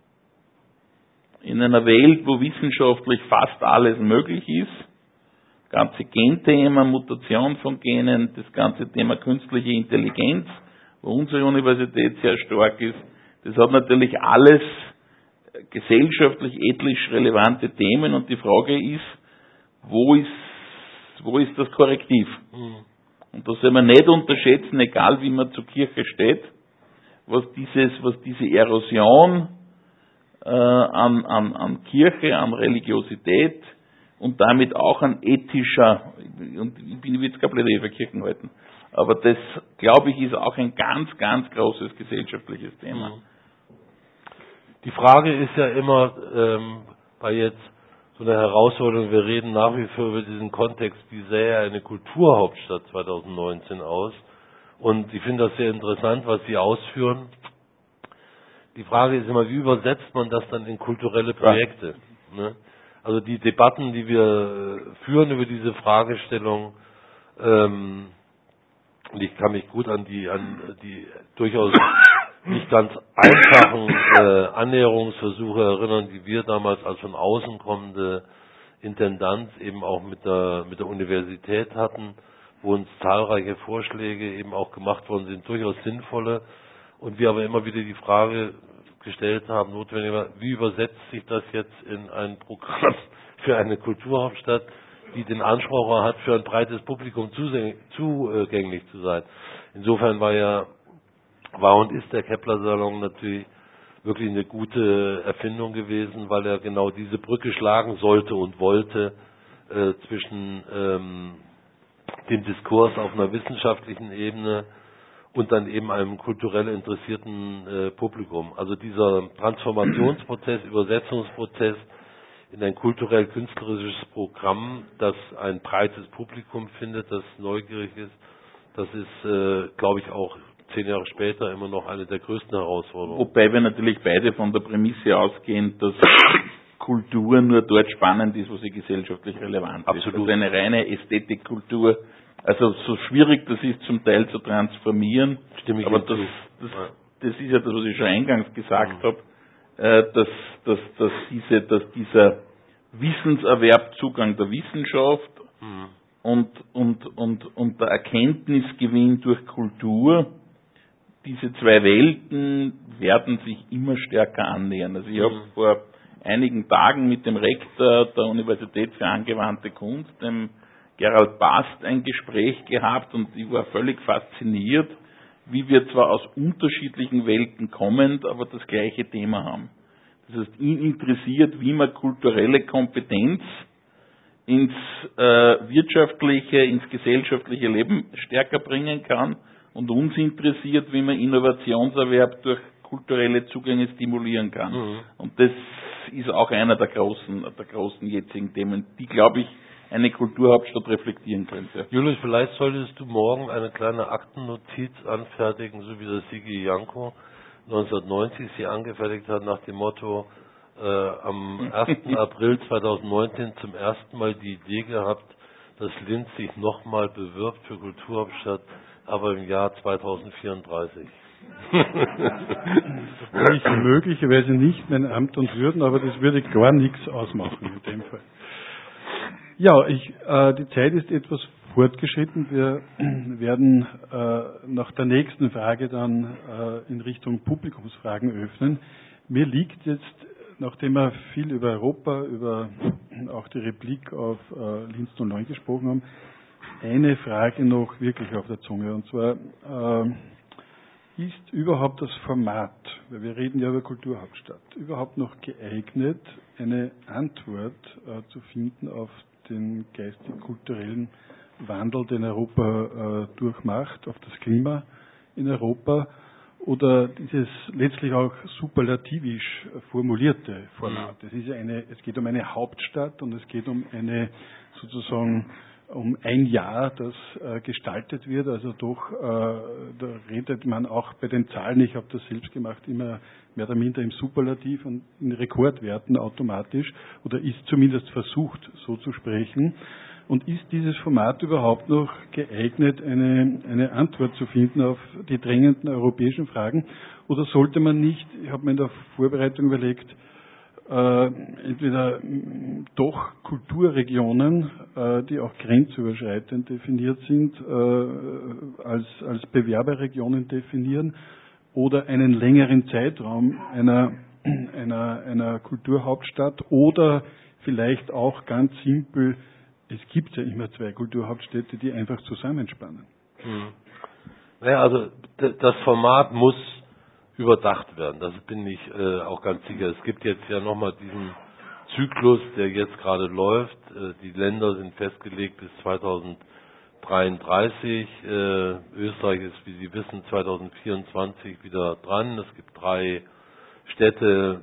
in einer Welt, wo wissenschaftlich fast alles möglich ist, ganze Genthema, Mutation von Genen, das ganze Thema künstliche Intelligenz, wo unsere Universität sehr stark ist, das hat natürlich alles gesellschaftlich, ethisch relevante Themen und die Frage ist, wo ist, wo ist das Korrektiv? Mhm. Und das soll man nicht unterschätzen, egal wie man zur Kirche steht, was dieses, was diese Erosion äh, an, an, an Kirche, an Religiosität und damit auch an ethischer, und ich bin jetzt kein Plädoyer für Kirchen halten, aber das, glaube ich, ist auch ein ganz, ganz großes gesellschaftliches Thema. Mhm. Die Frage ist ja immer, ähm, bei jetzt so einer Herausforderung, wir reden nach wie vor über diesen Kontext, wie sähe eine Kulturhauptstadt zweitausendneunzehn aus? Und ich finde das sehr interessant, was Sie ausführen. Die Frage ist immer, wie übersetzt man das dann in kulturelle Projekte? Ja. Ne? Also die Debatten, die wir führen über diese Fragestellung, ähm, und ich kann mich gut an die, an die durchaus nicht ganz einfachen äh, Annäherungsversuche erinnern, die wir damals als von außen kommende Intendanz eben auch mit der, mit der Universität hatten, wo uns zahlreiche Vorschläge eben auch gemacht worden sind, durchaus sinnvolle, und wir aber immer wieder die Frage gestellt haben, notwendig war, wie übersetzt sich das jetzt in ein Programm für eine Kulturhauptstadt, die den Anspruch hat, für ein breites Publikum zugänglich zu sein. Insofern war ja, war und ist der Kepler-Salon natürlich wirklich eine gute Erfindung gewesen, weil er genau diese Brücke schlagen sollte und wollte äh, zwischen ähm, dem Diskurs auf einer wissenschaftlichen Ebene und dann eben einem kulturell interessierten äh, Publikum. Also dieser Transformationsprozess, Übersetzungsprozess in ein kulturell-künstlerisches Programm, das ein breites Publikum findet, das neugierig ist, das ist, äh, glaube ich, auch zehn Jahre später immer noch eine der größten Herausforderungen. Wobei wir natürlich beide von der Prämisse ausgehen, dass Kultur nur dort spannend ist, wo sie gesellschaftlich relevant Absolut. ist. Also eine reine Ästhetikkultur, also so schwierig das ist zum Teil zu transformieren, Stimme ich aber hinzu. das, das, Ja. das ist ja das, was ich schon eingangs gesagt Mhm. habe, äh, dass, dass, dass, diese, dass dieser Wissenserwerb, Zugang der Wissenschaft Mhm. und, und, und, und der Erkenntnisgewinn durch Kultur, diese zwei Welten werden sich immer stärker annähern. Also ich Mhm. habe vor einigen Tagen mit dem Rektor der Universität für angewandte Kunst, dem Gerald Bast, ein Gespräch gehabt und ich war völlig fasziniert, wie wir zwar aus unterschiedlichen Welten kommend, aber das gleiche Thema haben. Das heißt, ihn interessiert, wie man kulturelle Kompetenz ins äh, wirtschaftliche, ins gesellschaftliche Leben stärker bringen kann und uns interessiert, wie man Innovationserwerb durch kulturelle Zugänge stimulieren kann. Mhm. Und das ist auch einer der großen, der großen jetzigen Themen, die, glaube ich, eine Kulturhauptstadt reflektieren könnte. Julius, vielleicht solltest du morgen eine kleine Aktennotiz anfertigen, so wie das Sigi Janko neunzehnhundertneunzig sie angefertigt hat, nach dem Motto, äh, am ersten April zweitausendneunzehn zum ersten Mal die Idee gehabt, dass Linz sich nochmal bewirbt für Kulturhauptstadt, aber im Jahr zweitausendvierunddreißig. Da will ich möglicherweise nicht mein Amt und Würden, aber das würde gar nichts ausmachen in dem Fall. Ja, ich, äh, die Zeit ist etwas fortgeschritten. Wir werden äh, nach der nächsten Frage dann äh, in Richtung Publikumsfragen öffnen. Mir liegt jetzt, nachdem wir viel über Europa, über auch die Replik auf äh, Linz null neun gesprochen haben, eine Frage noch wirklich auf der Zunge. Und zwar, äh, ist überhaupt das Format, weil wir reden ja über Kulturhauptstadt, überhaupt noch geeignet, eine Antwort äh, zu finden auf den geistig-kulturellen Wandel, den Europa äh, durchmacht, auf das Klima in Europa, oder dieses letztlich auch superlativisch formulierte Format. Das ist ja eine, es geht um eine Hauptstadt und es geht um eine sozusagen um ein Jahr, das äh, gestaltet wird. Also doch, äh, da redet man auch bei den Zahlen, ich habe das selbst gemacht, immer mehr oder minder im Superlativ und in Rekordwerten automatisch, oder ist zumindest versucht, so zu sprechen. Und ist dieses Format überhaupt noch geeignet, eine, eine Antwort zu finden auf die drängenden europäischen Fragen? Oder sollte man nicht, ich habe mir in der Vorbereitung überlegt, äh, entweder mh, doch Kulturregionen, äh, die auch grenzüberschreitend definiert sind, äh, als, als Bewerberregionen definieren, oder einen längeren Zeitraum einer, einer, einer Kulturhauptstadt, oder vielleicht auch ganz simpel, es gibt ja immer zwei Kulturhauptstädte, die einfach zusammenspannen. Hm. Naja, also das Format muss überdacht werden, das bin ich äh, auch ganz sicher. Es gibt jetzt ja nochmal diesen Zyklus, der jetzt gerade läuft. Äh, die Länder sind festgelegt bis zweitausenddreiunddreißig. Äh, Österreich ist, wie Sie wissen, zweitausendvierundzwanzig wieder dran. Es gibt drei Städte,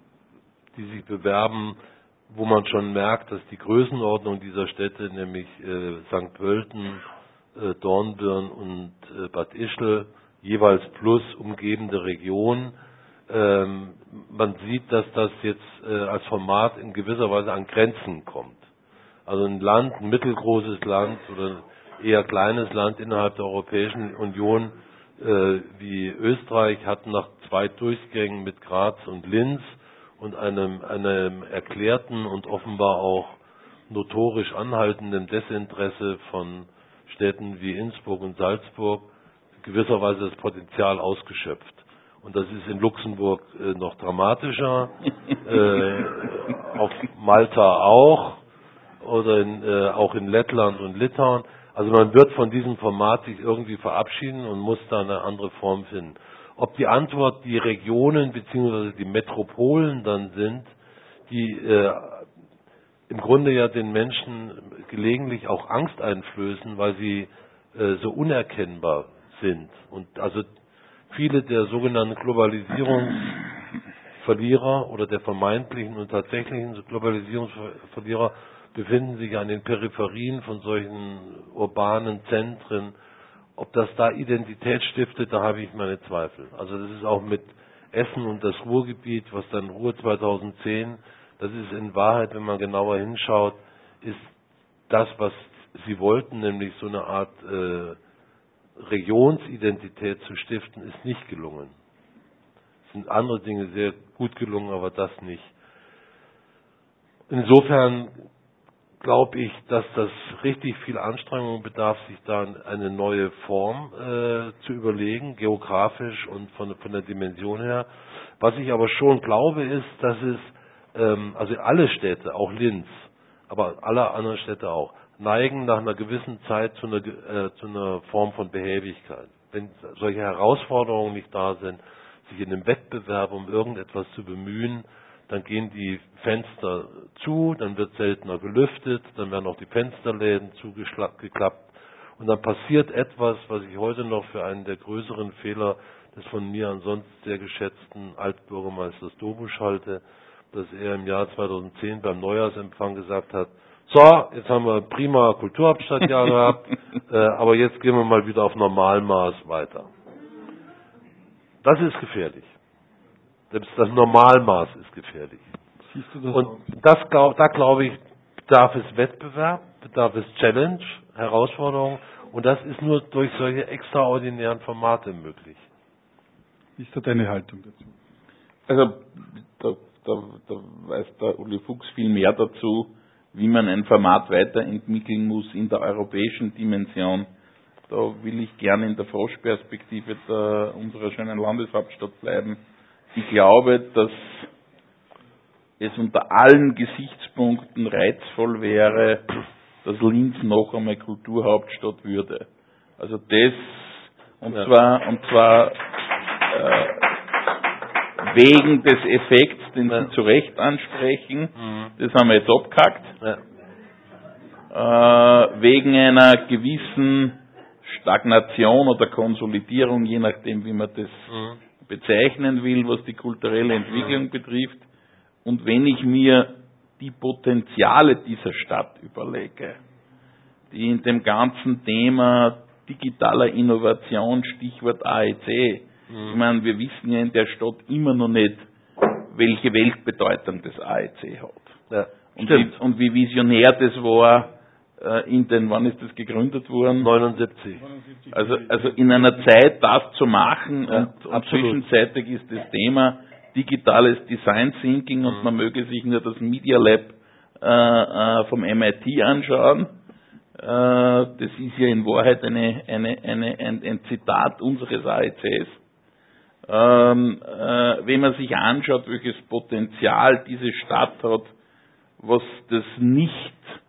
die sich bewerben, wo man schon merkt, dass die Größenordnung dieser Städte, nämlich äh, Sankt Pölten, äh, Dornbirn und äh, Bad Ischl, jeweils plus umgebende Region, ähm, man sieht, dass das jetzt äh, als Format in gewisser Weise an Grenzen kommt. Also ein Land, ein mittelgroßes Land oder eher kleines Land innerhalb der Europäischen Union äh, wie Österreich hat nach zwei Durchgängen mit Graz und Linz und einem, einem erklärten und offenbar auch notorisch anhaltenden Desinteresse von Städten wie Innsbruck und Salzburg gewisserweise das Potenzial ausgeschöpft. Und das ist in Luxemburg äh, noch dramatischer, äh, auf Malta auch oder in, äh, auch in Lettland und Litauen. Also man wird von diesem Format sich irgendwie verabschieden und muss da eine andere Form finden. Ob die Antwort die Regionen bzw. die Metropolen dann sind, die äh, im Grunde ja den Menschen gelegentlich auch Angst einflößen, weil sie äh, so unerkennbar sind. Und also viele der sogenannten Globalisierungsverlierer oder der vermeintlichen und tatsächlichen Globalisierungsverlierer befinden sich an den Peripherien von solchen urbanen Zentren. Ob das da Identität stiftet, da habe ich meine Zweifel. Also das ist auch mit Essen und das Ruhrgebiet, was dann Ruhr zweitausendzehn, das ist in Wahrheit, wenn man genauer hinschaut, ist das, was sie wollten, nämlich so eine Art äh, Regionsidentität zu stiften, ist nicht gelungen. Es sind andere Dinge sehr gut gelungen, aber das nicht. Insofern glaube ich, dass das richtig viel Anstrengung bedarf, sich da eine neue Form äh, zu überlegen, geografisch und von, von der Dimension her. Was ich aber schon glaube, ist, dass es, ähm, also alle Städte, auch Linz, aber alle anderen Städte auch, neigen nach einer gewissen Zeit zu einer, äh, zu einer Form von Behäbigkeit. Wenn solche Herausforderungen nicht da sind, sich in einem Wettbewerb um irgendetwas zu bemühen, dann gehen die Fenster zu, dann wird seltener gelüftet, dann werden auch die Fensterläden zugeklappt und dann passiert etwas, was ich heute noch für einen der größeren Fehler des von mir ansonsten sehr geschätzten Altbürgermeisters Dobusch halte, dass er im Jahr zweitausendzehn beim Neujahrsempfang gesagt hat, so, jetzt haben wir prima Kulturhauptstadtjahr gehabt, äh, aber jetzt gehen wir mal wieder auf Normalmaß weiter. Das ist gefährlich. Selbst das Normalmaß ist gefährlich. Siehst du das Und auch? das glaub, da glaube ich, bedarf es Wettbewerb, bedarf es Challenge, Herausforderung, und das ist nur durch solche extraordinären Formate möglich. Wie ist da deine Haltung dazu? Also da, da, da weiß der Uli Fuchs viel mehr dazu, wie man ein Format weiterentwickeln muss in der europäischen Dimension. Da will ich gerne in der Froschperspektive der, unserer schönen Landeshauptstadt bleiben. Ich glaube, dass es unter allen Gesichtspunkten reizvoll wäre, dass Linz noch einmal Kulturhauptstadt würde. Also das, und ja. zwar, und zwar äh, wegen des Effekts, den ja. Sie zu Recht ansprechen, mhm. das haben wir jetzt abgehackt, ja. äh, wegen einer gewissen Stagnation oder Konsolidierung, je nachdem, wie man das mhm. bezeichnen will, was die kulturelle Entwicklung betrifft. Und wenn ich mir die Potenziale dieser Stadt überlege, die in dem ganzen Thema digitaler Innovation, Stichwort A E C, mhm. ich meine, wir wissen ja in der Stadt immer noch nicht, welche Weltbedeutung das A E C hat. Ja, und, wie, und wie visionär das war, in den, wann ist das gegründet worden? neunundsiebzig. Also, also in einer Zeit das zu machen, ja, und, und zwischenzeitlich ist das Thema digitales Design Thinking mhm. und man möge sich nur das Media Lab äh, äh, vom M I T anschauen. Äh, das ist ja in Wahrheit eine, eine, eine, ein, ein Zitat unseres A E Cs. Ähm, äh, wenn man sich anschaut, welches Potenzial diese Stadt hat, was das nicht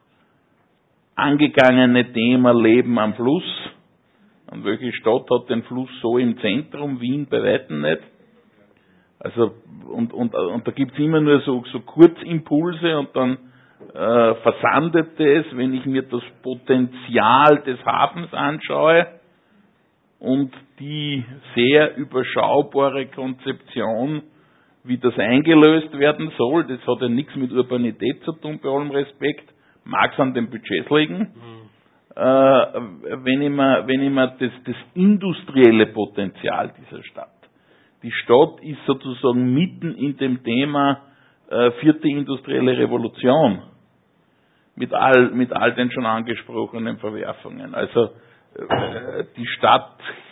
angegangene Thema Leben am Fluss. Und welche Stadt hat den Fluss so im Zentrum? Wien bei weitem nicht. Also, und, und, und da gibt's immer nur so, so Kurzimpulse und dann äh, versandet es, wenn ich mir das Potenzial des Hafens anschaue und die sehr überschaubare Konzeption, wie das eingelöst werden soll. Das hat ja nichts mit Urbanität zu tun, bei allem Respekt. Mag es an den Budgets liegen. Mhm. Äh, wenn ich mir, wenn ich mir das, das industrielle Potenzial dieser Stadt, die Stadt ist sozusagen mitten in dem Thema äh, vierte industrielle Revolution, mit all, mit all den schon angesprochenen Verwerfungen. Also äh, die Stadt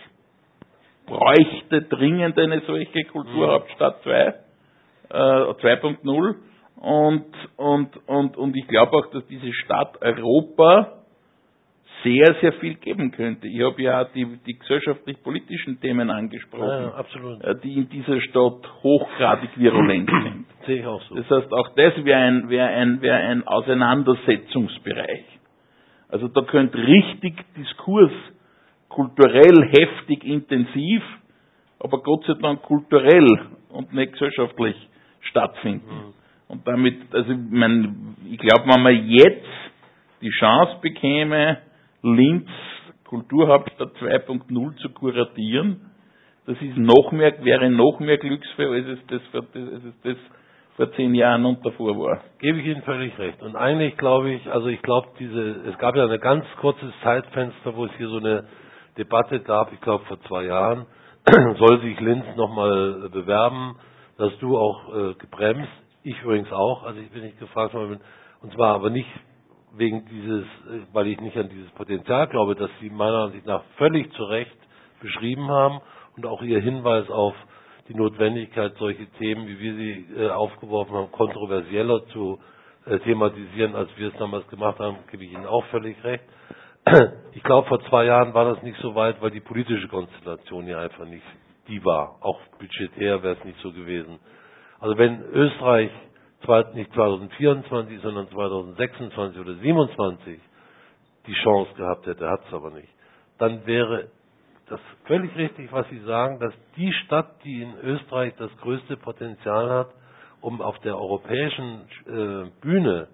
bräuchte dringend eine solche Kulturhauptstadt zwei, äh, zwei Punkt null. Und, und, und, und ich glaube auch, dass diese Stadt Europa sehr, sehr viel geben könnte. Ich habe ja auch die, die gesellschaftlich-politischen Themen angesprochen, ja, ja, absolut. die in dieser Stadt hochgradig virulent sind. Sehe ich auch so. Das heißt, auch das wäre ein, wäre ein, wäre ein Auseinandersetzungsbereich. Also da könnte richtig Diskurs, kulturell, heftig, intensiv, aber Gott sei Dank kulturell und nicht gesellschaftlich stattfinden. Mhm. Und damit, also ich, mein, ich glaube, wenn man jetzt die Chance bekäme, Linz Kulturhauptstadt zwei Punkt null zu kuratieren, das ist noch mehr, wäre noch mehr Glücksfall, als es das, als es das vor zehn Jahren und davor war. Gebe ich Ihnen völlig recht. Und eigentlich glaube ich, also ich glaube, diese, es gab ja ein ganz kurzes Zeitfenster, wo es hier so eine Debatte gab, ich glaube vor zwei Jahren, soll sich Linz nochmal bewerben, da hast du auch äh, gebremst, ich übrigens auch, also ich bin nicht gefragt worden, und zwar aber nicht wegen dieses, weil ich nicht an dieses Potenzial glaube, das Sie meiner Ansicht nach völlig zu Recht beschrieben haben und auch Ihr Hinweis auf die Notwendigkeit, solche Themen, wie wir sie äh, aufgeworfen haben, kontroversieller zu äh, thematisieren, als wir es damals gemacht haben, gebe ich Ihnen auch völlig recht. Ich glaube, vor zwei Jahren war das nicht so weit, weil die politische Konstellation ja einfach nicht die war. Auch budgetär wäre es nicht so gewesen. Also wenn Österreich nicht zwanzig vierundzwanzig, sondern zwanzig sechsundzwanzig oder siebenundzwanzig die Chance gehabt hätte, hat es aber nicht, dann wäre das völlig richtig, was Sie sagen, dass die Stadt, die in Österreich das größte Potenzial hat, um auf der europäischen äh, Bühne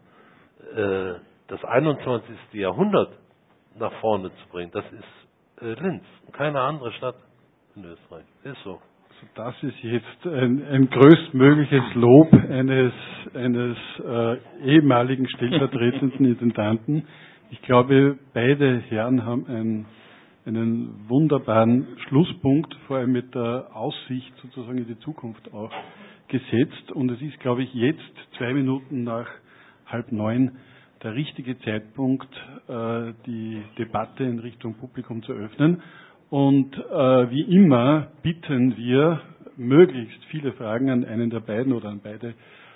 äh, das einundzwanzigste Jahrhundert nach vorne zu bringen, das ist äh, Linz, keine andere Stadt in Österreich. Ist so. Das ist jetzt ein, ein größtmögliches Lob eines, eines äh, ehemaligen stellvertretenden Intendanten. Ich glaube, beide Herren haben ein, einen wunderbaren Schlusspunkt, vor allem mit der Aussicht sozusagen in die Zukunft auch gesetzt. Und es ist, glaube ich, jetzt zwei Minuten nach halb neun der richtige Zeitpunkt, äh, die Debatte in Richtung Publikum zu öffnen. Und äh, wie immer bitten wir, möglichst viele Fragen an einen der beiden oder an beide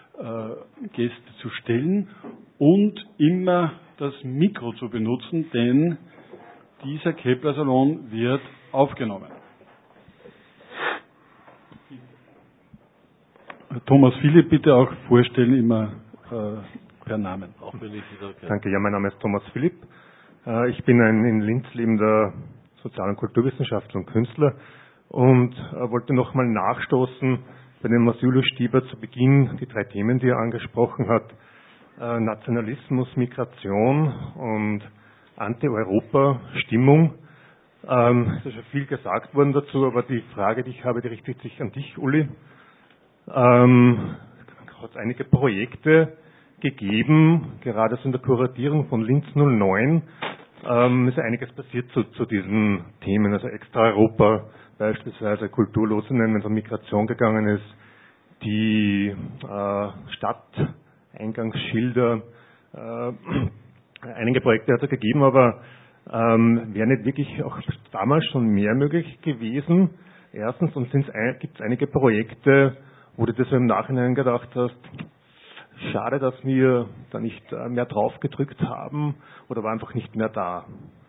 äh, Gäste zu stellen und immer das Mikro zu benutzen, denn dieser Kepler-Salon wird aufgenommen. Thomas Philipp bitte auch vorstellen, immer äh, per Namen. Auch wenn ich Sie da kenne. Danke, ja, mein Name ist Thomas Philipp. Äh, ich bin ein in Linz lebender Sozial- und Kulturwissenschaftler und Künstler und äh, wollte nochmal nachstoßen bei dem, was Julius Stieber zu Beginn, die drei Themen, die er angesprochen hat, äh, Nationalismus, Migration und Anti-Europa-Stimmung. Ähm, es ist schon viel gesagt worden dazu, aber die Frage, die ich habe, die richtet sich an dich, Uli. Ähm, hat es einige Projekte gegeben, gerade so in der Kuratierung von Linz null neun, ähm, ist einiges passiert zu, zu diesen Themen, also extra Europa, beispielsweise Kulturlosinnen, wenn es um Migration gegangen ist, die äh, Stadteingangsschilder, äh, einige Projekte hat es gegeben, aber ähm, wäre nicht wirklich auch damals schon mehr möglich gewesen. Erstens, und gibt es einige Projekte, wo du das im Nachhinein gedacht hast, schade, dass wir da nicht mehr drauf gedrückt haben oder war einfach nicht mehr da?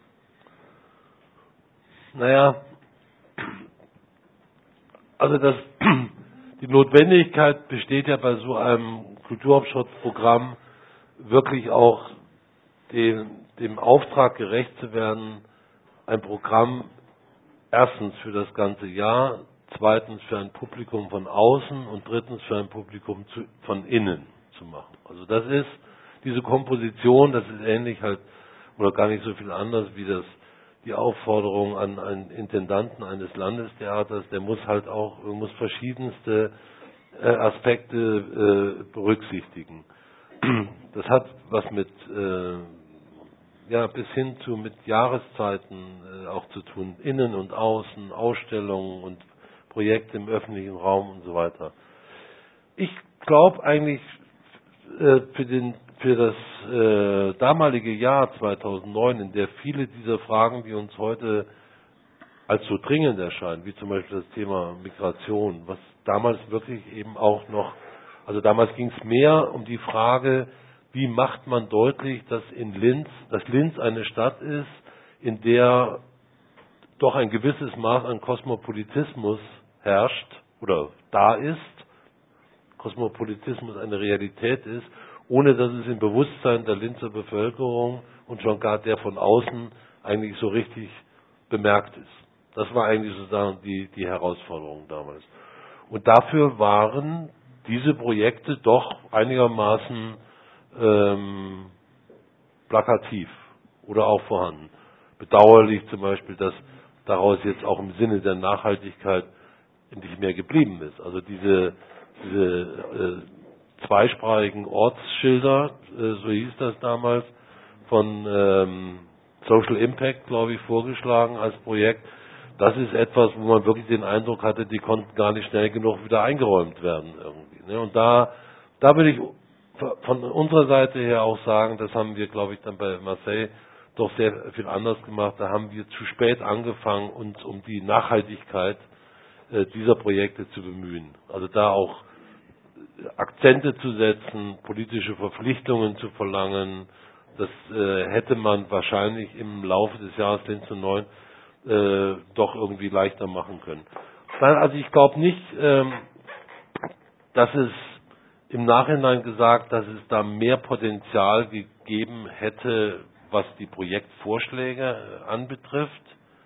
Naja, also das, die Notwendigkeit besteht ja bei so einem Kulturhauptstadtprogramm wirklich auch dem, dem Auftrag gerecht zu werden, ein Programm erstens für das ganze Jahr, zweitens für ein Publikum von außen und drittens für ein Publikum zu, von innen zu machen. Also das ist diese Komposition, das ist ähnlich halt oder gar nicht so viel anders wie das die Aufforderung an einen Intendanten eines Landestheaters, der muss halt auch muss verschiedenste äh, Aspekte äh, berücksichtigen. Das hat was mit äh, ja bis hin zu mit Jahreszeiten äh, auch zu tun, innen und außen, Ausstellungen und Projekte im öffentlichen Raum und so weiter. Ich glaube eigentlich äh, für den für das äh, damalige Jahr zweitausendneun, in der viele dieser Fragen, die uns heute als so dringend erscheinen, wie zum Beispiel das Thema Migration, was damals wirklich eben auch noch, also damals ging es mehr um die Frage, wie macht man deutlich, dass in Linz, dass Linz eine Stadt ist, in der doch ein gewisses Maß an Kosmopolitismus herrscht oder da ist, Kosmopolitismus eine Realität ist, ohne dass es im Bewusstsein der Linzer Bevölkerung und schon gar der von außen eigentlich so richtig bemerkt ist. Das war eigentlich sozusagen die, die Herausforderung damals. Und dafür waren diese Projekte doch einigermaßen ähm, plakativ oder auch vorhanden. Bedauerlich zum Beispiel, dass daraus jetzt auch im Sinne der Nachhaltigkeit nicht mehr geblieben ist. Also diese, diese äh, zweisprachigen Ortsschilder, äh, so hieß das damals, von ähm, Social Impact, glaube ich, vorgeschlagen als Projekt. Das ist etwas, wo man wirklich den Eindruck hatte, die konnten gar nicht schnell genug wieder eingeräumt werden irgendwie. Ne? Und da, da will ich von unserer Seite her auch sagen, das haben wir, glaube ich, dann bei Marseille doch sehr viel anders gemacht. Da haben wir zu spät angefangen, uns um die Nachhaltigkeit äh, dieser Projekte zu bemühen. Also da auch Akzente zu setzen, politische Verpflichtungen zu verlangen. Das äh, hätte man wahrscheinlich im Laufe des Jahres neunzehnhundertneun äh, doch irgendwie leichter machen können. Also ich glaube nicht, ähm, dass es im Nachhinein gesagt, dass es da mehr Potenzial gegeben hätte, was die Projektvorschläge anbetrifft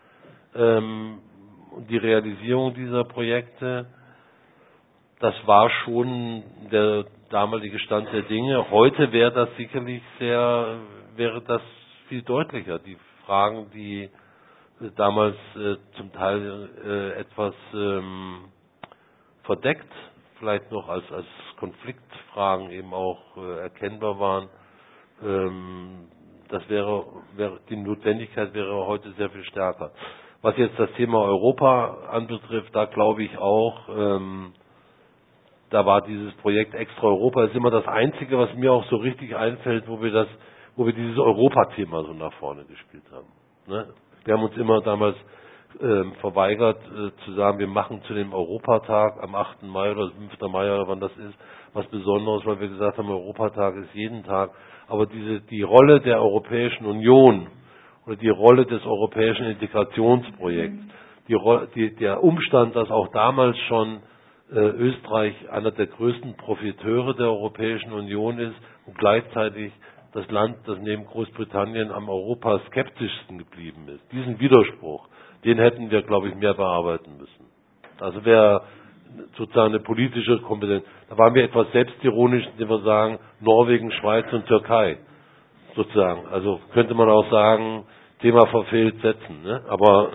ähm, und die Realisierung dieser Projekte. Das war schon der damalige Stand der Dinge. Heute wäre das sicherlich sehr, wäre das viel deutlicher. Die Fragen, die damals äh, zum Teil äh, etwas ähm, verdeckt, vielleicht noch als, als Konfliktfragen eben auch äh, erkennbar waren, ähm, das wäre, wäre, die Notwendigkeit wäre heute sehr viel stärker. Was jetzt das Thema Europa anbetrifft, da glaube ich auch, ähm, da war dieses Projekt Extra Europa, ist immer das Einzige, was mir auch so richtig einfällt, wo wir das, wo wir dieses Europa-Thema so nach vorne gespielt haben. Ne? Wir haben uns immer damals ähm, verweigert, äh, zu sagen, wir machen zu dem Europatag am achten Mai oder fünften Mai oder wann das ist, was Besonderes, weil wir gesagt haben, Europatag ist jeden Tag. Aber diese, die Rolle der Europäischen Union oder die Rolle des europäischen Integrationsprojekts, die, die, der Umstand, dass auch damals schon äh, Österreich einer der größten Profiteure der Europäischen Union ist und gleichzeitig das Land, das neben Großbritannien am Europa skeptischsten geblieben ist. Diesen Widerspruch, den hätten wir, glaube ich, mehr bearbeiten müssen. Also wäre sozusagen eine politische Kompetenz. Da waren wir etwas selbstironisch, indem wir sagen, Norwegen, Schweiz und Türkei, sozusagen. Also könnte man auch sagen, Thema verfehlt setzen. Ne? Aber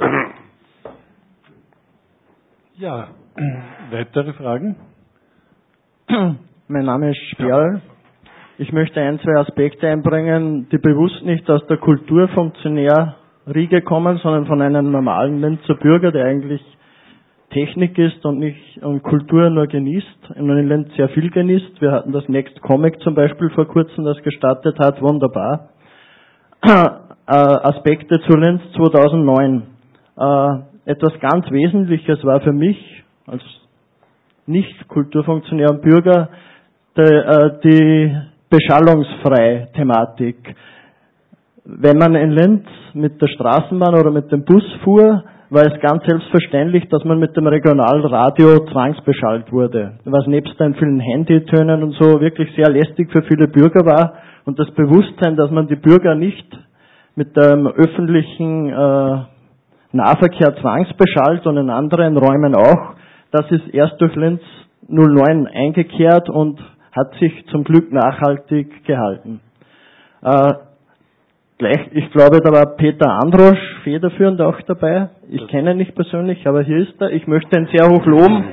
ja, weitere Fragen? Mein Name ist Sperl. Ich möchte ein, zwei Aspekte einbringen, die bewusst nicht aus der Kulturfunktionär-Riege kommen, sondern von einem normalen Linzer Bürger, der eigentlich Technik ist und nicht und Kultur nur genießt, in Linz sehr viel genießt. Wir hatten das Next Comic zum Beispiel vor kurzem, das gestartet hat, wunderbar. Äh, Aspekte zu Linz zweitausendneun. Äh, etwas ganz Wesentliches war für mich als Nicht-Kulturfunktionär und Bürger die, äh, die beschallungsfreie Thematik. Wenn man in Linz mit der Straßenbahn oder mit dem Bus fuhr, war es ganz selbstverständlich, dass man mit dem Regionalradio zwangsbeschallt wurde, was nebst den vielen Handytönen und so wirklich sehr lästig für viele Bürger war. Und das Bewusstsein, dass man die Bürger nicht mit dem öffentlichen äh, Nahverkehr zwangsbeschallt und in anderen Räumen auch, das ist erst durch Linz null neun eingekehrt und hat sich zum Glück nachhaltig gehalten. Äh, gleich, ich glaube, da war Peter Androsch federführend auch dabei. Ich kenne ihn nicht persönlich, aber hier ist er. Ich möchte ihn sehr hoch loben.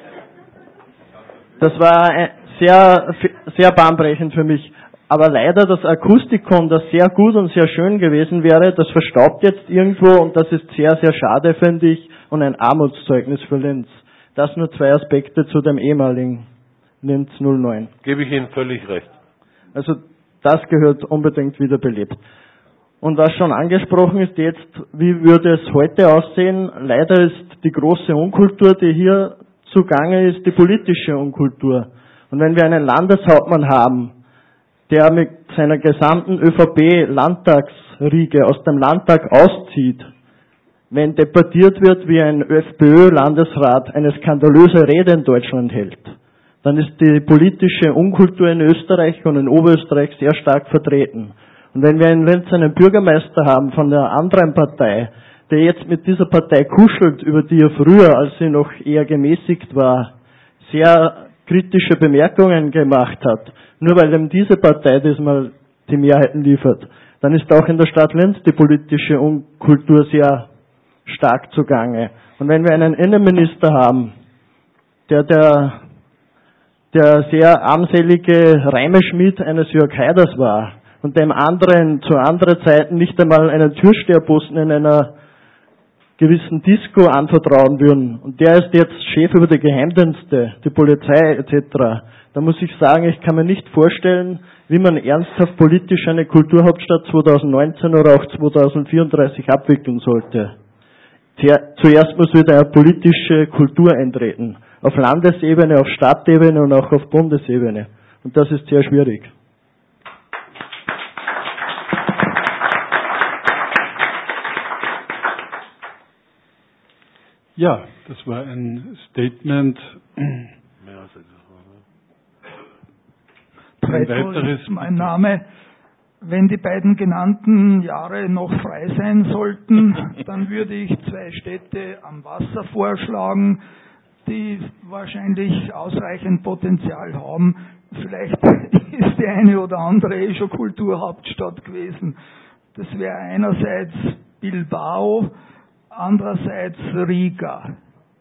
Das war sehr, sehr bahnbrechend für mich. Aber leider das Akustikum, das sehr gut und sehr schön gewesen wäre, das verstaubt jetzt irgendwo und das ist sehr, sehr schade, finde ich, und ein Armutszeugnis für Linz. Das nur zwei Aspekte zu dem ehemaligen Linz null neun. Gebe ich Ihnen völlig recht. Also das gehört unbedingt wieder belebt. Und was schon angesprochen ist jetzt, wie würde es heute aussehen? Leider ist die große Unkultur, die hier zugange ist, die politische Unkultur. Und wenn wir einen Landeshauptmann haben, der mit seiner gesamten ÖVP-Landtags Riege aus dem Landtag auszieht, wenn debattiert wird, wie ein ÖFPÖ-Landesrat eine skandalöse Rede in Deutschland hält, dann ist die politische Unkultur in Österreich und in Oberösterreich sehr stark vertreten. Und wenn wir in Linz einen Bürgermeister haben von der anderen Partei, der jetzt mit dieser Partei kuschelt, über die er früher, als sie noch eher gemäßigt war, sehr kritische Bemerkungen gemacht hat, nur weil ihm diese Partei diesmal die Mehrheiten liefert, dann ist auch in der Stadt Linz die politische Unkultur sehr stark zugange. Und wenn wir einen Innenminister haben, der der, der sehr armselige Reimeschmied eines Jörg Haiders war und dem anderen zu anderen Zeiten nicht einmal einen Türsteherposten in einer gewissen Disco anvertrauen würden, und der ist jetzt Chef über die Geheimdienste, die Polizei et cetera, da muss ich sagen, ich kann mir nicht vorstellen, wie man ernsthaft politisch eine Kulturhauptstadt zweitausendneunzehn oder auch zweitausendvierunddreißig abwickeln sollte. Zuerst muss wieder eine politische Kultur eintreten. Auf Landesebene, auf Stadtebene und auch auf Bundesebene. Und das ist sehr schwierig. Ja, das war ein Statement. Mehr als Ein Preitl weiteres. ist mein Name. Wenn die beiden genannten Jahre noch frei sein sollten, dann würde ich zwei Städte am Wasser vorschlagen, die wahrscheinlich ausreichend Potenzial haben. Vielleicht ist die eine oder andere eh schon Kulturhauptstadt gewesen. Das wäre einerseits Bilbao, andererseits Riga.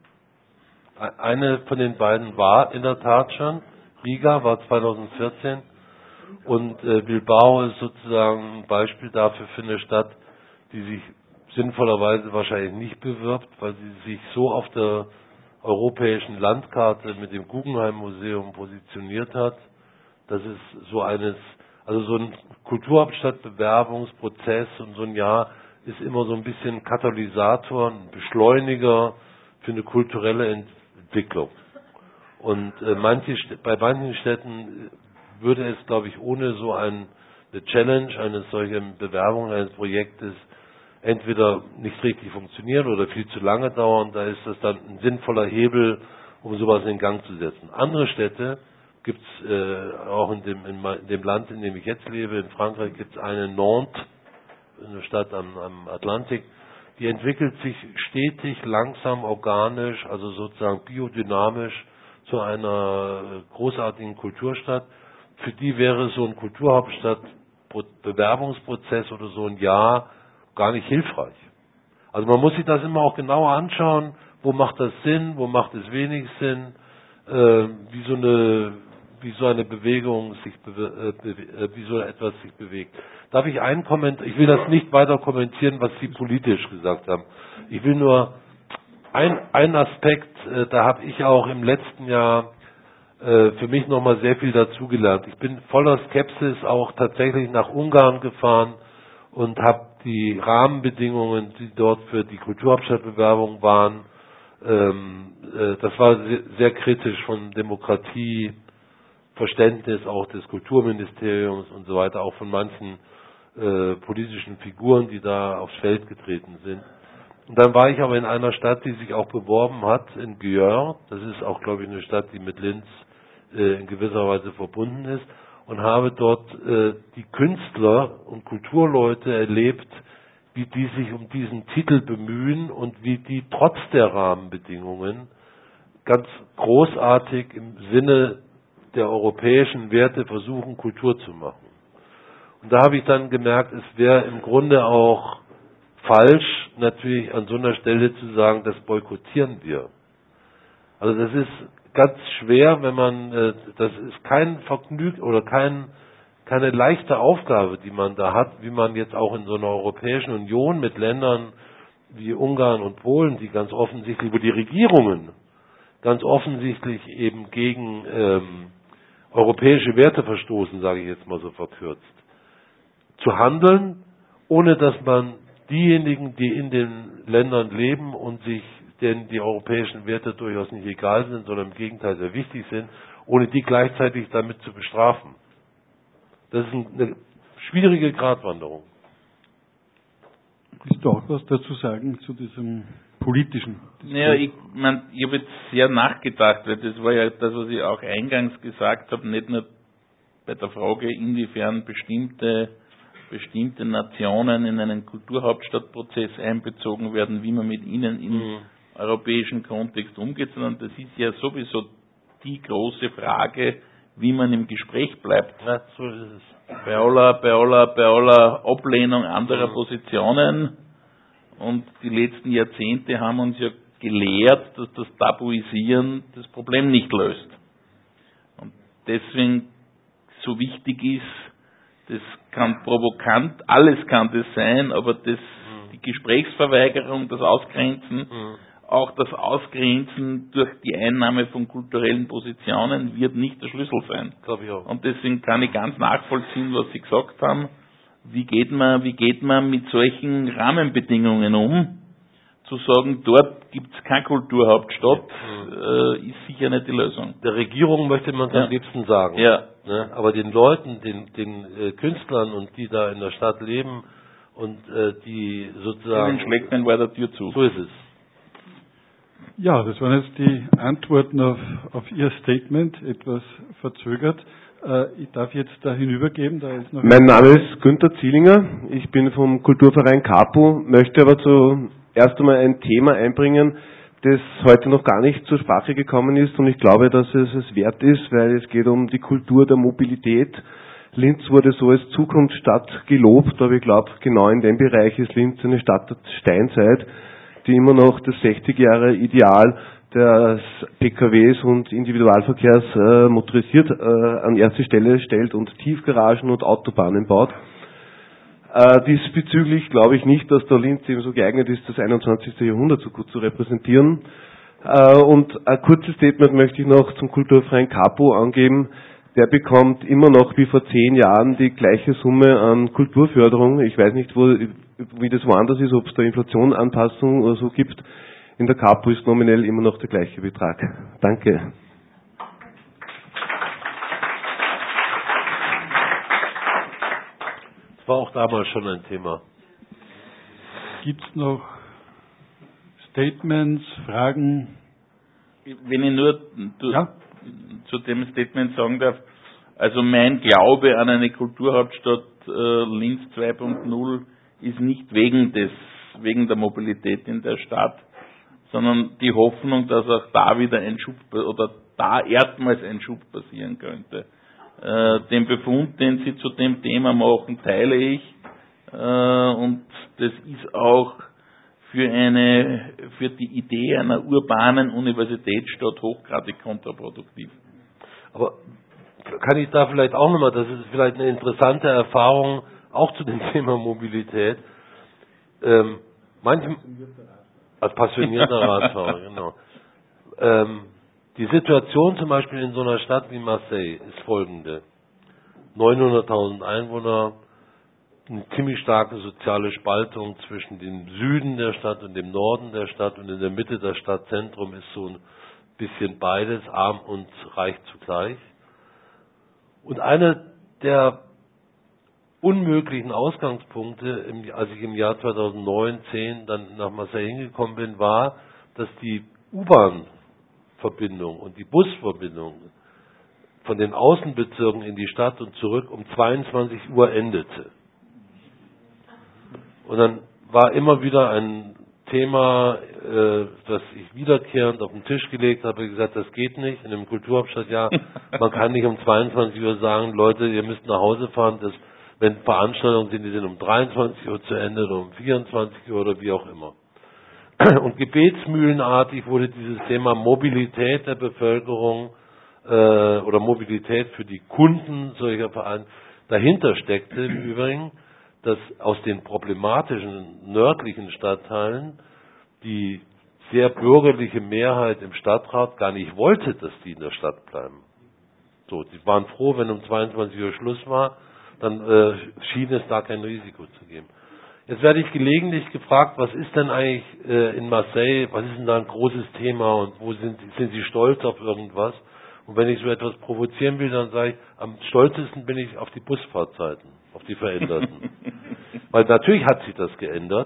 Eine von den beiden war in der Tat schon. Riga war zweitausendvierzehn. Und äh, Bilbao ist sozusagen ein Beispiel dafür für eine Stadt, die sich sinnvollerweise wahrscheinlich nicht bewirbt, weil sie sich so auf der europäischen Landkarte mit dem Guggenheim-Museum positioniert hat. Das ist so eines, also so ein Kulturhauptstadtbewerbungsprozess und so ein Jahr ist immer so ein bisschen Katalysator, ein Beschleuniger für eine kulturelle Entwicklung. Und äh, manche, bei manchen Städten würde es, glaube ich, ohne so ein, eine Challenge eines solchen Bewerbung eines Projektes entweder nicht richtig funktionieren oder viel zu lange dauern. Da ist das dann ein sinnvoller Hebel, um sowas in Gang zu setzen. Andere Städte gibt es äh, auch in dem, in, in dem Land, in dem ich jetzt lebe, in Frankreich, gibt es eine Nantes, eine Stadt am, am Atlantik, die entwickelt sich stetig, langsam, organisch, also sozusagen biodynamisch zu einer großartigen Kulturstadt. Für die wäre so ein Kulturhauptstadt-Bewerbungsprozess oder so ein Jahr gar nicht hilfreich. Also man muss sich das immer auch genauer anschauen, wo macht das Sinn, wo macht es wenig Sinn, äh, wie so eine wie so eine Bewegung sich bewe- äh, wie so etwas sich bewegt. Darf ich einen Kommentar, ich will das nicht weiter kommentieren, was Sie politisch gesagt haben. Ich will nur ein, ein Aspekt, äh, da habe ich auch im letzten Jahr äh, für mich nochmal sehr viel dazugelernt. Ich bin voller Skepsis auch tatsächlich nach Ungarn gefahren und habe die Rahmenbedingungen, die dort für die Kulturhauptstadtbewerbung waren, ähm, äh, das war sehr, sehr kritisch von Demokratie, Verständnis auch des Kulturministeriums und so weiter, auch von manchen äh, politischen Figuren, die da aufs Feld getreten sind. Und dann war ich aber in einer Stadt, die sich auch beworben hat, in Győr. Das ist auch, glaube ich, eine Stadt, die mit Linz äh, in gewisser Weise verbunden ist. Und habe dort äh, die Künstler und Kulturleute erlebt, wie die sich um diesen Titel bemühen und wie die trotz der Rahmenbedingungen ganz großartig im Sinne der europäischen Werte versuchen, Kultur zu machen. Und da habe ich dann gemerkt, es wäre im Grunde auch falsch, natürlich an so einer Stelle zu sagen, das boykottieren wir. Also das ist ganz schwer, wenn man, äh, das ist kein Vergnügen oder kein, keine leichte Aufgabe, die man da hat, wie man jetzt auch in so einer Europäischen Union mit Ländern wie Ungarn und Polen, die ganz offensichtlich, wo die Regierungen ganz offensichtlich eben gegen ähm, europäische Werte verstoßen, sage ich jetzt mal so verkürzt, zu handeln, ohne dass man diejenigen, die in den Ländern leben und sich denen die europäischen Werte durchaus nicht egal sind, sondern im Gegenteil sehr wichtig sind, ohne die gleichzeitig damit zu bestrafen. Das ist eine schwierige Gratwanderung. Willst du auch was dazu sagen zu diesem politischen Diskurs? Naja, ich, mein, ich habe jetzt sehr nachgedacht, weil das war ja das, was ich auch eingangs gesagt habe, nicht nur bei der Frage, inwiefern bestimmte, bestimmte Nationen in einen Kulturhauptstadtprozess einbezogen werden, wie man mit ihnen im mhm. europäischen Kontext umgeht, sondern das ist ja sowieso die große Frage, wie man im Gespräch bleibt. Ja, so ist es. Bei aller, bei aller, bei aller Ablehnung anderer mhm. Positionen. Und die letzten Jahrzehnte haben uns ja gelehrt, dass das Tabuisieren das Problem nicht löst. Und deswegen so wichtig ist, das kann provokant, alles kann das sein, aber das, mhm. die Gesprächsverweigerung, das Ausgrenzen, mhm. auch das Ausgrenzen durch die Einnahme von kulturellen Positionen wird nicht der Schlüssel sein. Glaube ich auch. Und deswegen kann ich ganz nachvollziehen, was Sie gesagt haben. Wie geht man, wie geht man mit solchen Rahmenbedingungen um? Zu sagen, dort gibt es keine Kulturhauptstadt, mhm. äh, ist sicher nicht die Lösung. Der Regierung möchte man es ja. am liebsten sagen. Ja. Ne? Aber den Leuten, den, den äh, Künstlern und die da in der Stadt leben und äh, die sozusagen... Den schlägt man bei der Tür zu. So ist es. Ja, das waren jetzt die Antworten auf, auf Ihr Statement, etwas verzögert. Äh, ich darf jetzt da hinübergeben. Da ist noch mein Name ist Günther Zielinger, ich bin vom Kulturverein Capo, möchte aber zuerst einmal ein Thema einbringen, das heute noch gar nicht zur Sprache gekommen ist und ich glaube, dass es es wert ist, weil es geht um die Kultur der Mobilität. Linz wurde so als Zukunftsstadt gelobt, aber ich glaube, genau in dem Bereich ist Linz eine Stadt der Steinzeit, die immer noch das sechzig Jahre Ideal des P K Ws und Individualverkehrs äh, motorisiert äh, an erste Stelle stellt und Tiefgaragen und Autobahnen baut. Äh, diesbezüglich glaube ich nicht, dass der Linz eben so geeignet ist, das einundzwanzigste Jahrhundert so gut zu repräsentieren. Äh, und ein kurzes Statement möchte ich noch zum Kulturverein Capo angeben. Der bekommt immer noch wie vor zehn Jahren die gleiche Summe an Kulturförderung. Ich weiß nicht, wo, wie das woanders ist, ob es da Inflationanpassung oder so gibt. In der Capo ist nominell immer noch der gleiche Betrag. Danke. Das war auch damals schon ein Thema. Gibt es noch Statements, Fragen? Wenn ich nur du, ja? zu dem Statement sagen darf, also mein Glaube an eine Kulturhauptstadt äh, Linz zwei Punkt null ist nicht wegen des, wegen der Mobilität in der Stadt, sondern die Hoffnung, dass auch da wieder ein Schub oder da erstmals ein Schub passieren könnte. Äh, den Befund, den Sie zu dem Thema machen, teile ich äh, und das ist auch für eine, für die Idee einer urbanen Universitätsstadt hochgradig kontraproduktiv. Aber kann ich da vielleicht auch nochmal, das ist vielleicht eine interessante Erfahrung, auch zu dem Thema Mobilität. Ähm, manchmal, als passionierter Radfahrer, genau. Ähm, die Situation zum Beispiel in so einer Stadt wie Marseille ist folgende. neunhunderttausend Einwohner, eine ziemlich starke soziale Spaltung zwischen dem Süden der Stadt und dem Norden der Stadt und in der Mitte das Stadtzentrum ist so ein bisschen beides, arm und reich zugleich. Und einer der unmöglichen Ausgangspunkte, als ich im Jahr zweitausendneun, zehn dann nach Marseille hingekommen bin, war, dass die U-Bahn-Verbindung und die Busverbindung von den Außenbezirken in die Stadt und zurück um zweiundzwanzig Uhr endete. Und dann war immer wieder ein Thema, äh, das ich wiederkehrend auf den Tisch gelegt habe, gesagt, das geht nicht. In einem Kulturhauptstadtjahr, man kann nicht um zweiundzwanzig Uhr sagen, Leute, ihr müsst nach Hause fahren. Das, wenn Veranstaltungen sind, die sind um dreiundzwanzig Uhr zu Ende oder um vierundzwanzig Uhr oder wie auch immer. Und gebetsmühlenartig wurde dieses Thema Mobilität der Bevölkerung äh, oder Mobilität für die Kunden solcher Vereine dahinter steckte im Übrigen, dass aus den problematischen nördlichen Stadtteilen die sehr bürgerliche Mehrheit im Stadtrat gar nicht wollte, dass die in der Stadt bleiben. So, die waren froh, wenn um zweiundzwanzig Uhr Schluss war, dann äh, schien es da kein Risiko zu geben. Jetzt werde ich gelegentlich gefragt, was ist denn eigentlich äh, in Marseille, was ist denn da ein großes Thema und wo sind, sind Sie stolz auf irgendwas? Und wenn ich so etwas provozieren will, dann sage ich, am stolzesten bin ich auf die Busfahrzeiten, auf die veränderten. Weil natürlich hat sich das geändert.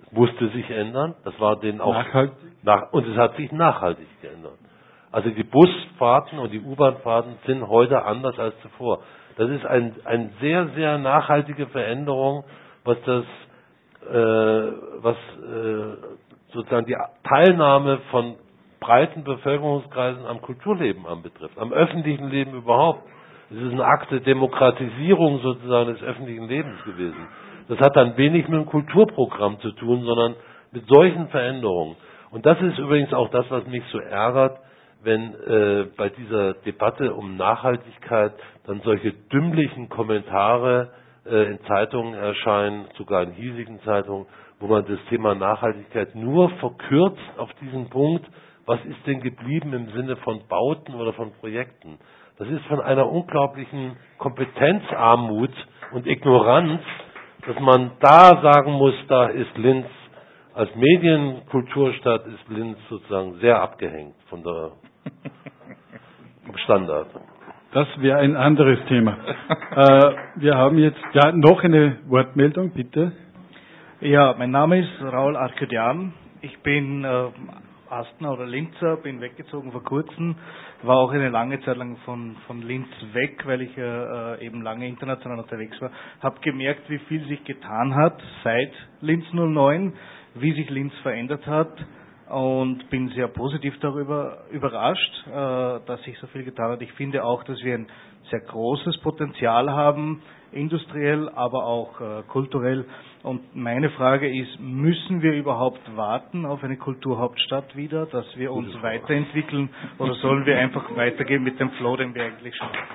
musste sich ändern. Das war denen auch nachhaltig. Nach, und es hat sich nachhaltig geändert. Also die Busfahrten und die U-Bahn-Fahrten sind heute anders als zuvor. Das ist ein, eine sehr, sehr nachhaltige Veränderung, was das, äh, was äh, sozusagen die Teilnahme von breiten Bevölkerungskreisen am Kulturleben anbetrifft, am öffentlichen Leben überhaupt. Es ist eine Akt der Demokratisierung sozusagen des öffentlichen Lebens gewesen. Das hat dann wenig mit dem Kulturprogramm zu tun, sondern mit solchen Veränderungen. Und das ist übrigens auch das, was mich so ärgert, wenn äh, bei dieser Debatte um Nachhaltigkeit dann solche dümmlichen Kommentare äh, in Zeitungen erscheinen, sogar in hiesigen Zeitungen, wo man das Thema Nachhaltigkeit nur verkürzt auf diesen Punkt, was ist denn geblieben im Sinne von Bauten oder von Projekten. Das ist von einer unglaublichen Kompetenzarmut und Ignoranz, dass man da sagen muss, da ist Linz als Medienkulturstadt ist Linz sozusagen sehr abgehängt von der Standard. Das wäre ein anderes Thema. äh, wir haben jetzt ja noch eine Wortmeldung, bitte. Ja, mein Name ist Raul Arcadian. Ich bin äh, Astner oder Linzer, bin weggezogen vor kurzem, war auch eine lange Zeit lang von, von Linz weg, weil ich äh, eben lange international unterwegs war. Habe gemerkt, wie viel sich getan hat seit Linz null neun, wie sich Linz verändert hat und bin sehr positiv darüber überrascht, äh, dass sich so viel getan hat. Ich finde auch, dass wir ein sehr großes Potenzial haben, industriell, aber auch äh, kulturell. Und meine Frage ist, müssen wir überhaupt warten auf eine Kulturhauptstadt wieder, dass wir uns weiterentwickeln, oder sollen wir einfach weitergehen mit dem Flow, den wir eigentlich schon haben?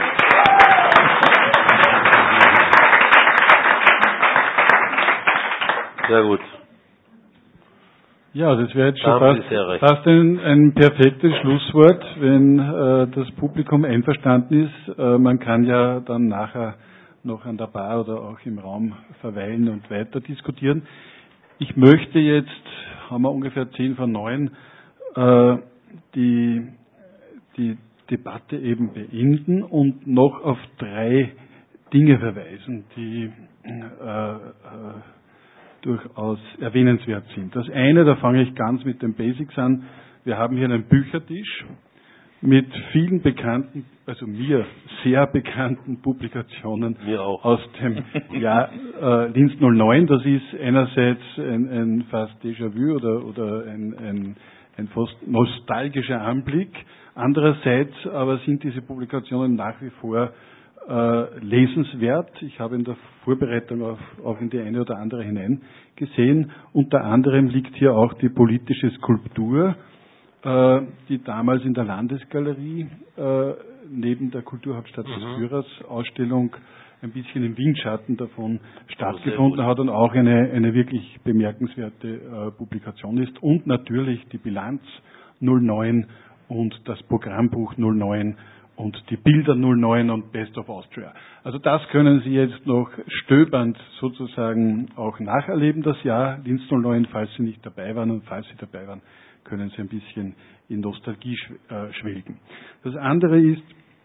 Sehr gut. Ja, das wäre jetzt schon Da haben Sie sehr fast, recht. fast ein, ein perfektes Schlusswort, wenn äh, das Publikum einverstanden ist. Äh, man kann ja dann nachher noch an der Bar oder auch im Raum verweilen und weiter diskutieren. Ich möchte jetzt, haben wir ungefähr zehn vor neun, äh, die, die Debatte eben beenden und noch auf drei Dinge verweisen, die äh, äh, durchaus erwähnenswert sind. Das eine, da fange ich ganz mit den Basics an. Wir haben hier einen Büchertisch mit vielen bekannten, also mir sehr bekannten Publikationen Mir auch. aus dem Jahr äh, Linz null neun. Das ist einerseits ein, ein fast Déjà-vu oder, oder ein, ein, ein fast nostalgischer Anblick. Andererseits aber sind diese Publikationen nach wie vor äh, lesenswert. Ich habe in der Vorbereitung auf, auch in die eine oder andere hineingesehen. Unter anderem liegt hier auch die politische Skulptur, äh, die damals in der Landesgalerie äh, neben der Kulturhauptstadt des Mhm. Führers Ausstellung ein bisschen im Windschatten davon stattgefunden hat und auch eine, eine wirklich bemerkenswerte äh, Publikation ist. Und natürlich die Bilanz null neun und das Programmbuch null neun und die Bilder null neun und Best of Austria. Also das können Sie jetzt noch stöbernd sozusagen auch nacherleben, das Jahr Linz null neun, falls Sie nicht dabei waren, und falls Sie dabei waren, können Sie ein bisschen in Nostalgie schwelgen. Das andere ist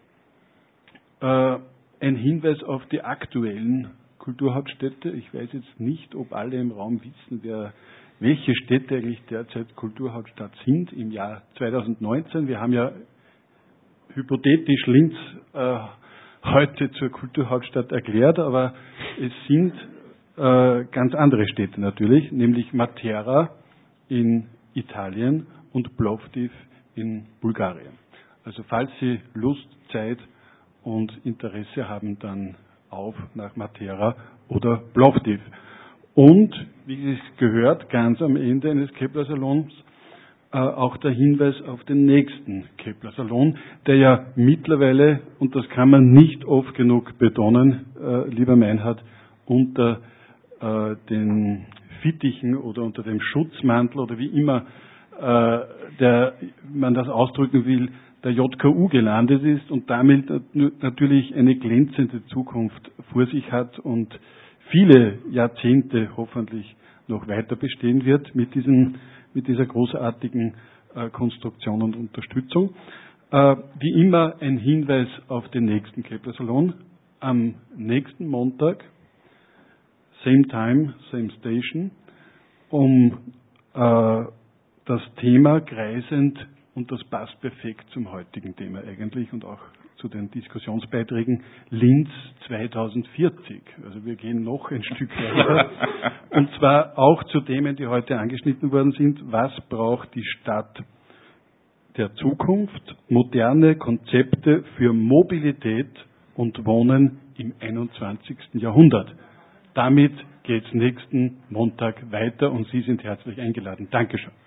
äh, ein Hinweis auf die aktuellen Kulturhauptstädte. Ich weiß jetzt nicht, ob alle im Raum wissen, wer, welche Städte eigentlich derzeit Kulturhauptstadt sind im Jahr zweitausendneunzehn. Wir haben ja hypothetisch Linz äh, heute zur Kulturhauptstadt erklärt, aber es sind äh, ganz andere Städte natürlich, nämlich Matera in Italien und Plovdiv in Bulgarien. Also falls Sie Lust, Zeit und Interesse haben, dann auf nach Matera oder Plovdiv. Und, wie es gehört, ganz am Ende eines Kepler-Salons äh, auch der Hinweis auf den nächsten Kepler-Salon, der ja mittlerweile, und das kann man nicht oft genug betonen, äh, lieber Meinhard, unter äh, den Fittichen oder unter dem Schutzmantel oder wie immer äh, der, man das ausdrücken will, der J K U gelandet ist und damit natürlich eine glänzende Zukunft vor sich hat und viele Jahrzehnte hoffentlich noch weiter bestehen wird mit, diesen, mit dieser großartigen äh, Konstruktion und Unterstützung. Äh, wie immer ein Hinweis auf den nächsten Kepler-Salon. Am nächsten Montag, same time, same station, um äh, das Thema kreisend, und das passt perfekt zum heutigen Thema eigentlich und auch zu den Diskussionsbeiträgen, Linz zweitausendvierzig. Also wir gehen noch ein Stück weiter. Und zwar auch zu Themen, die heute angeschnitten worden sind. Was braucht die Stadt der Zukunft? Moderne Konzepte für Mobilität und Wohnen im einundzwanzigsten Jahrhundert. Damit geht es nächsten Montag weiter und Sie sind herzlich eingeladen. Dankeschön.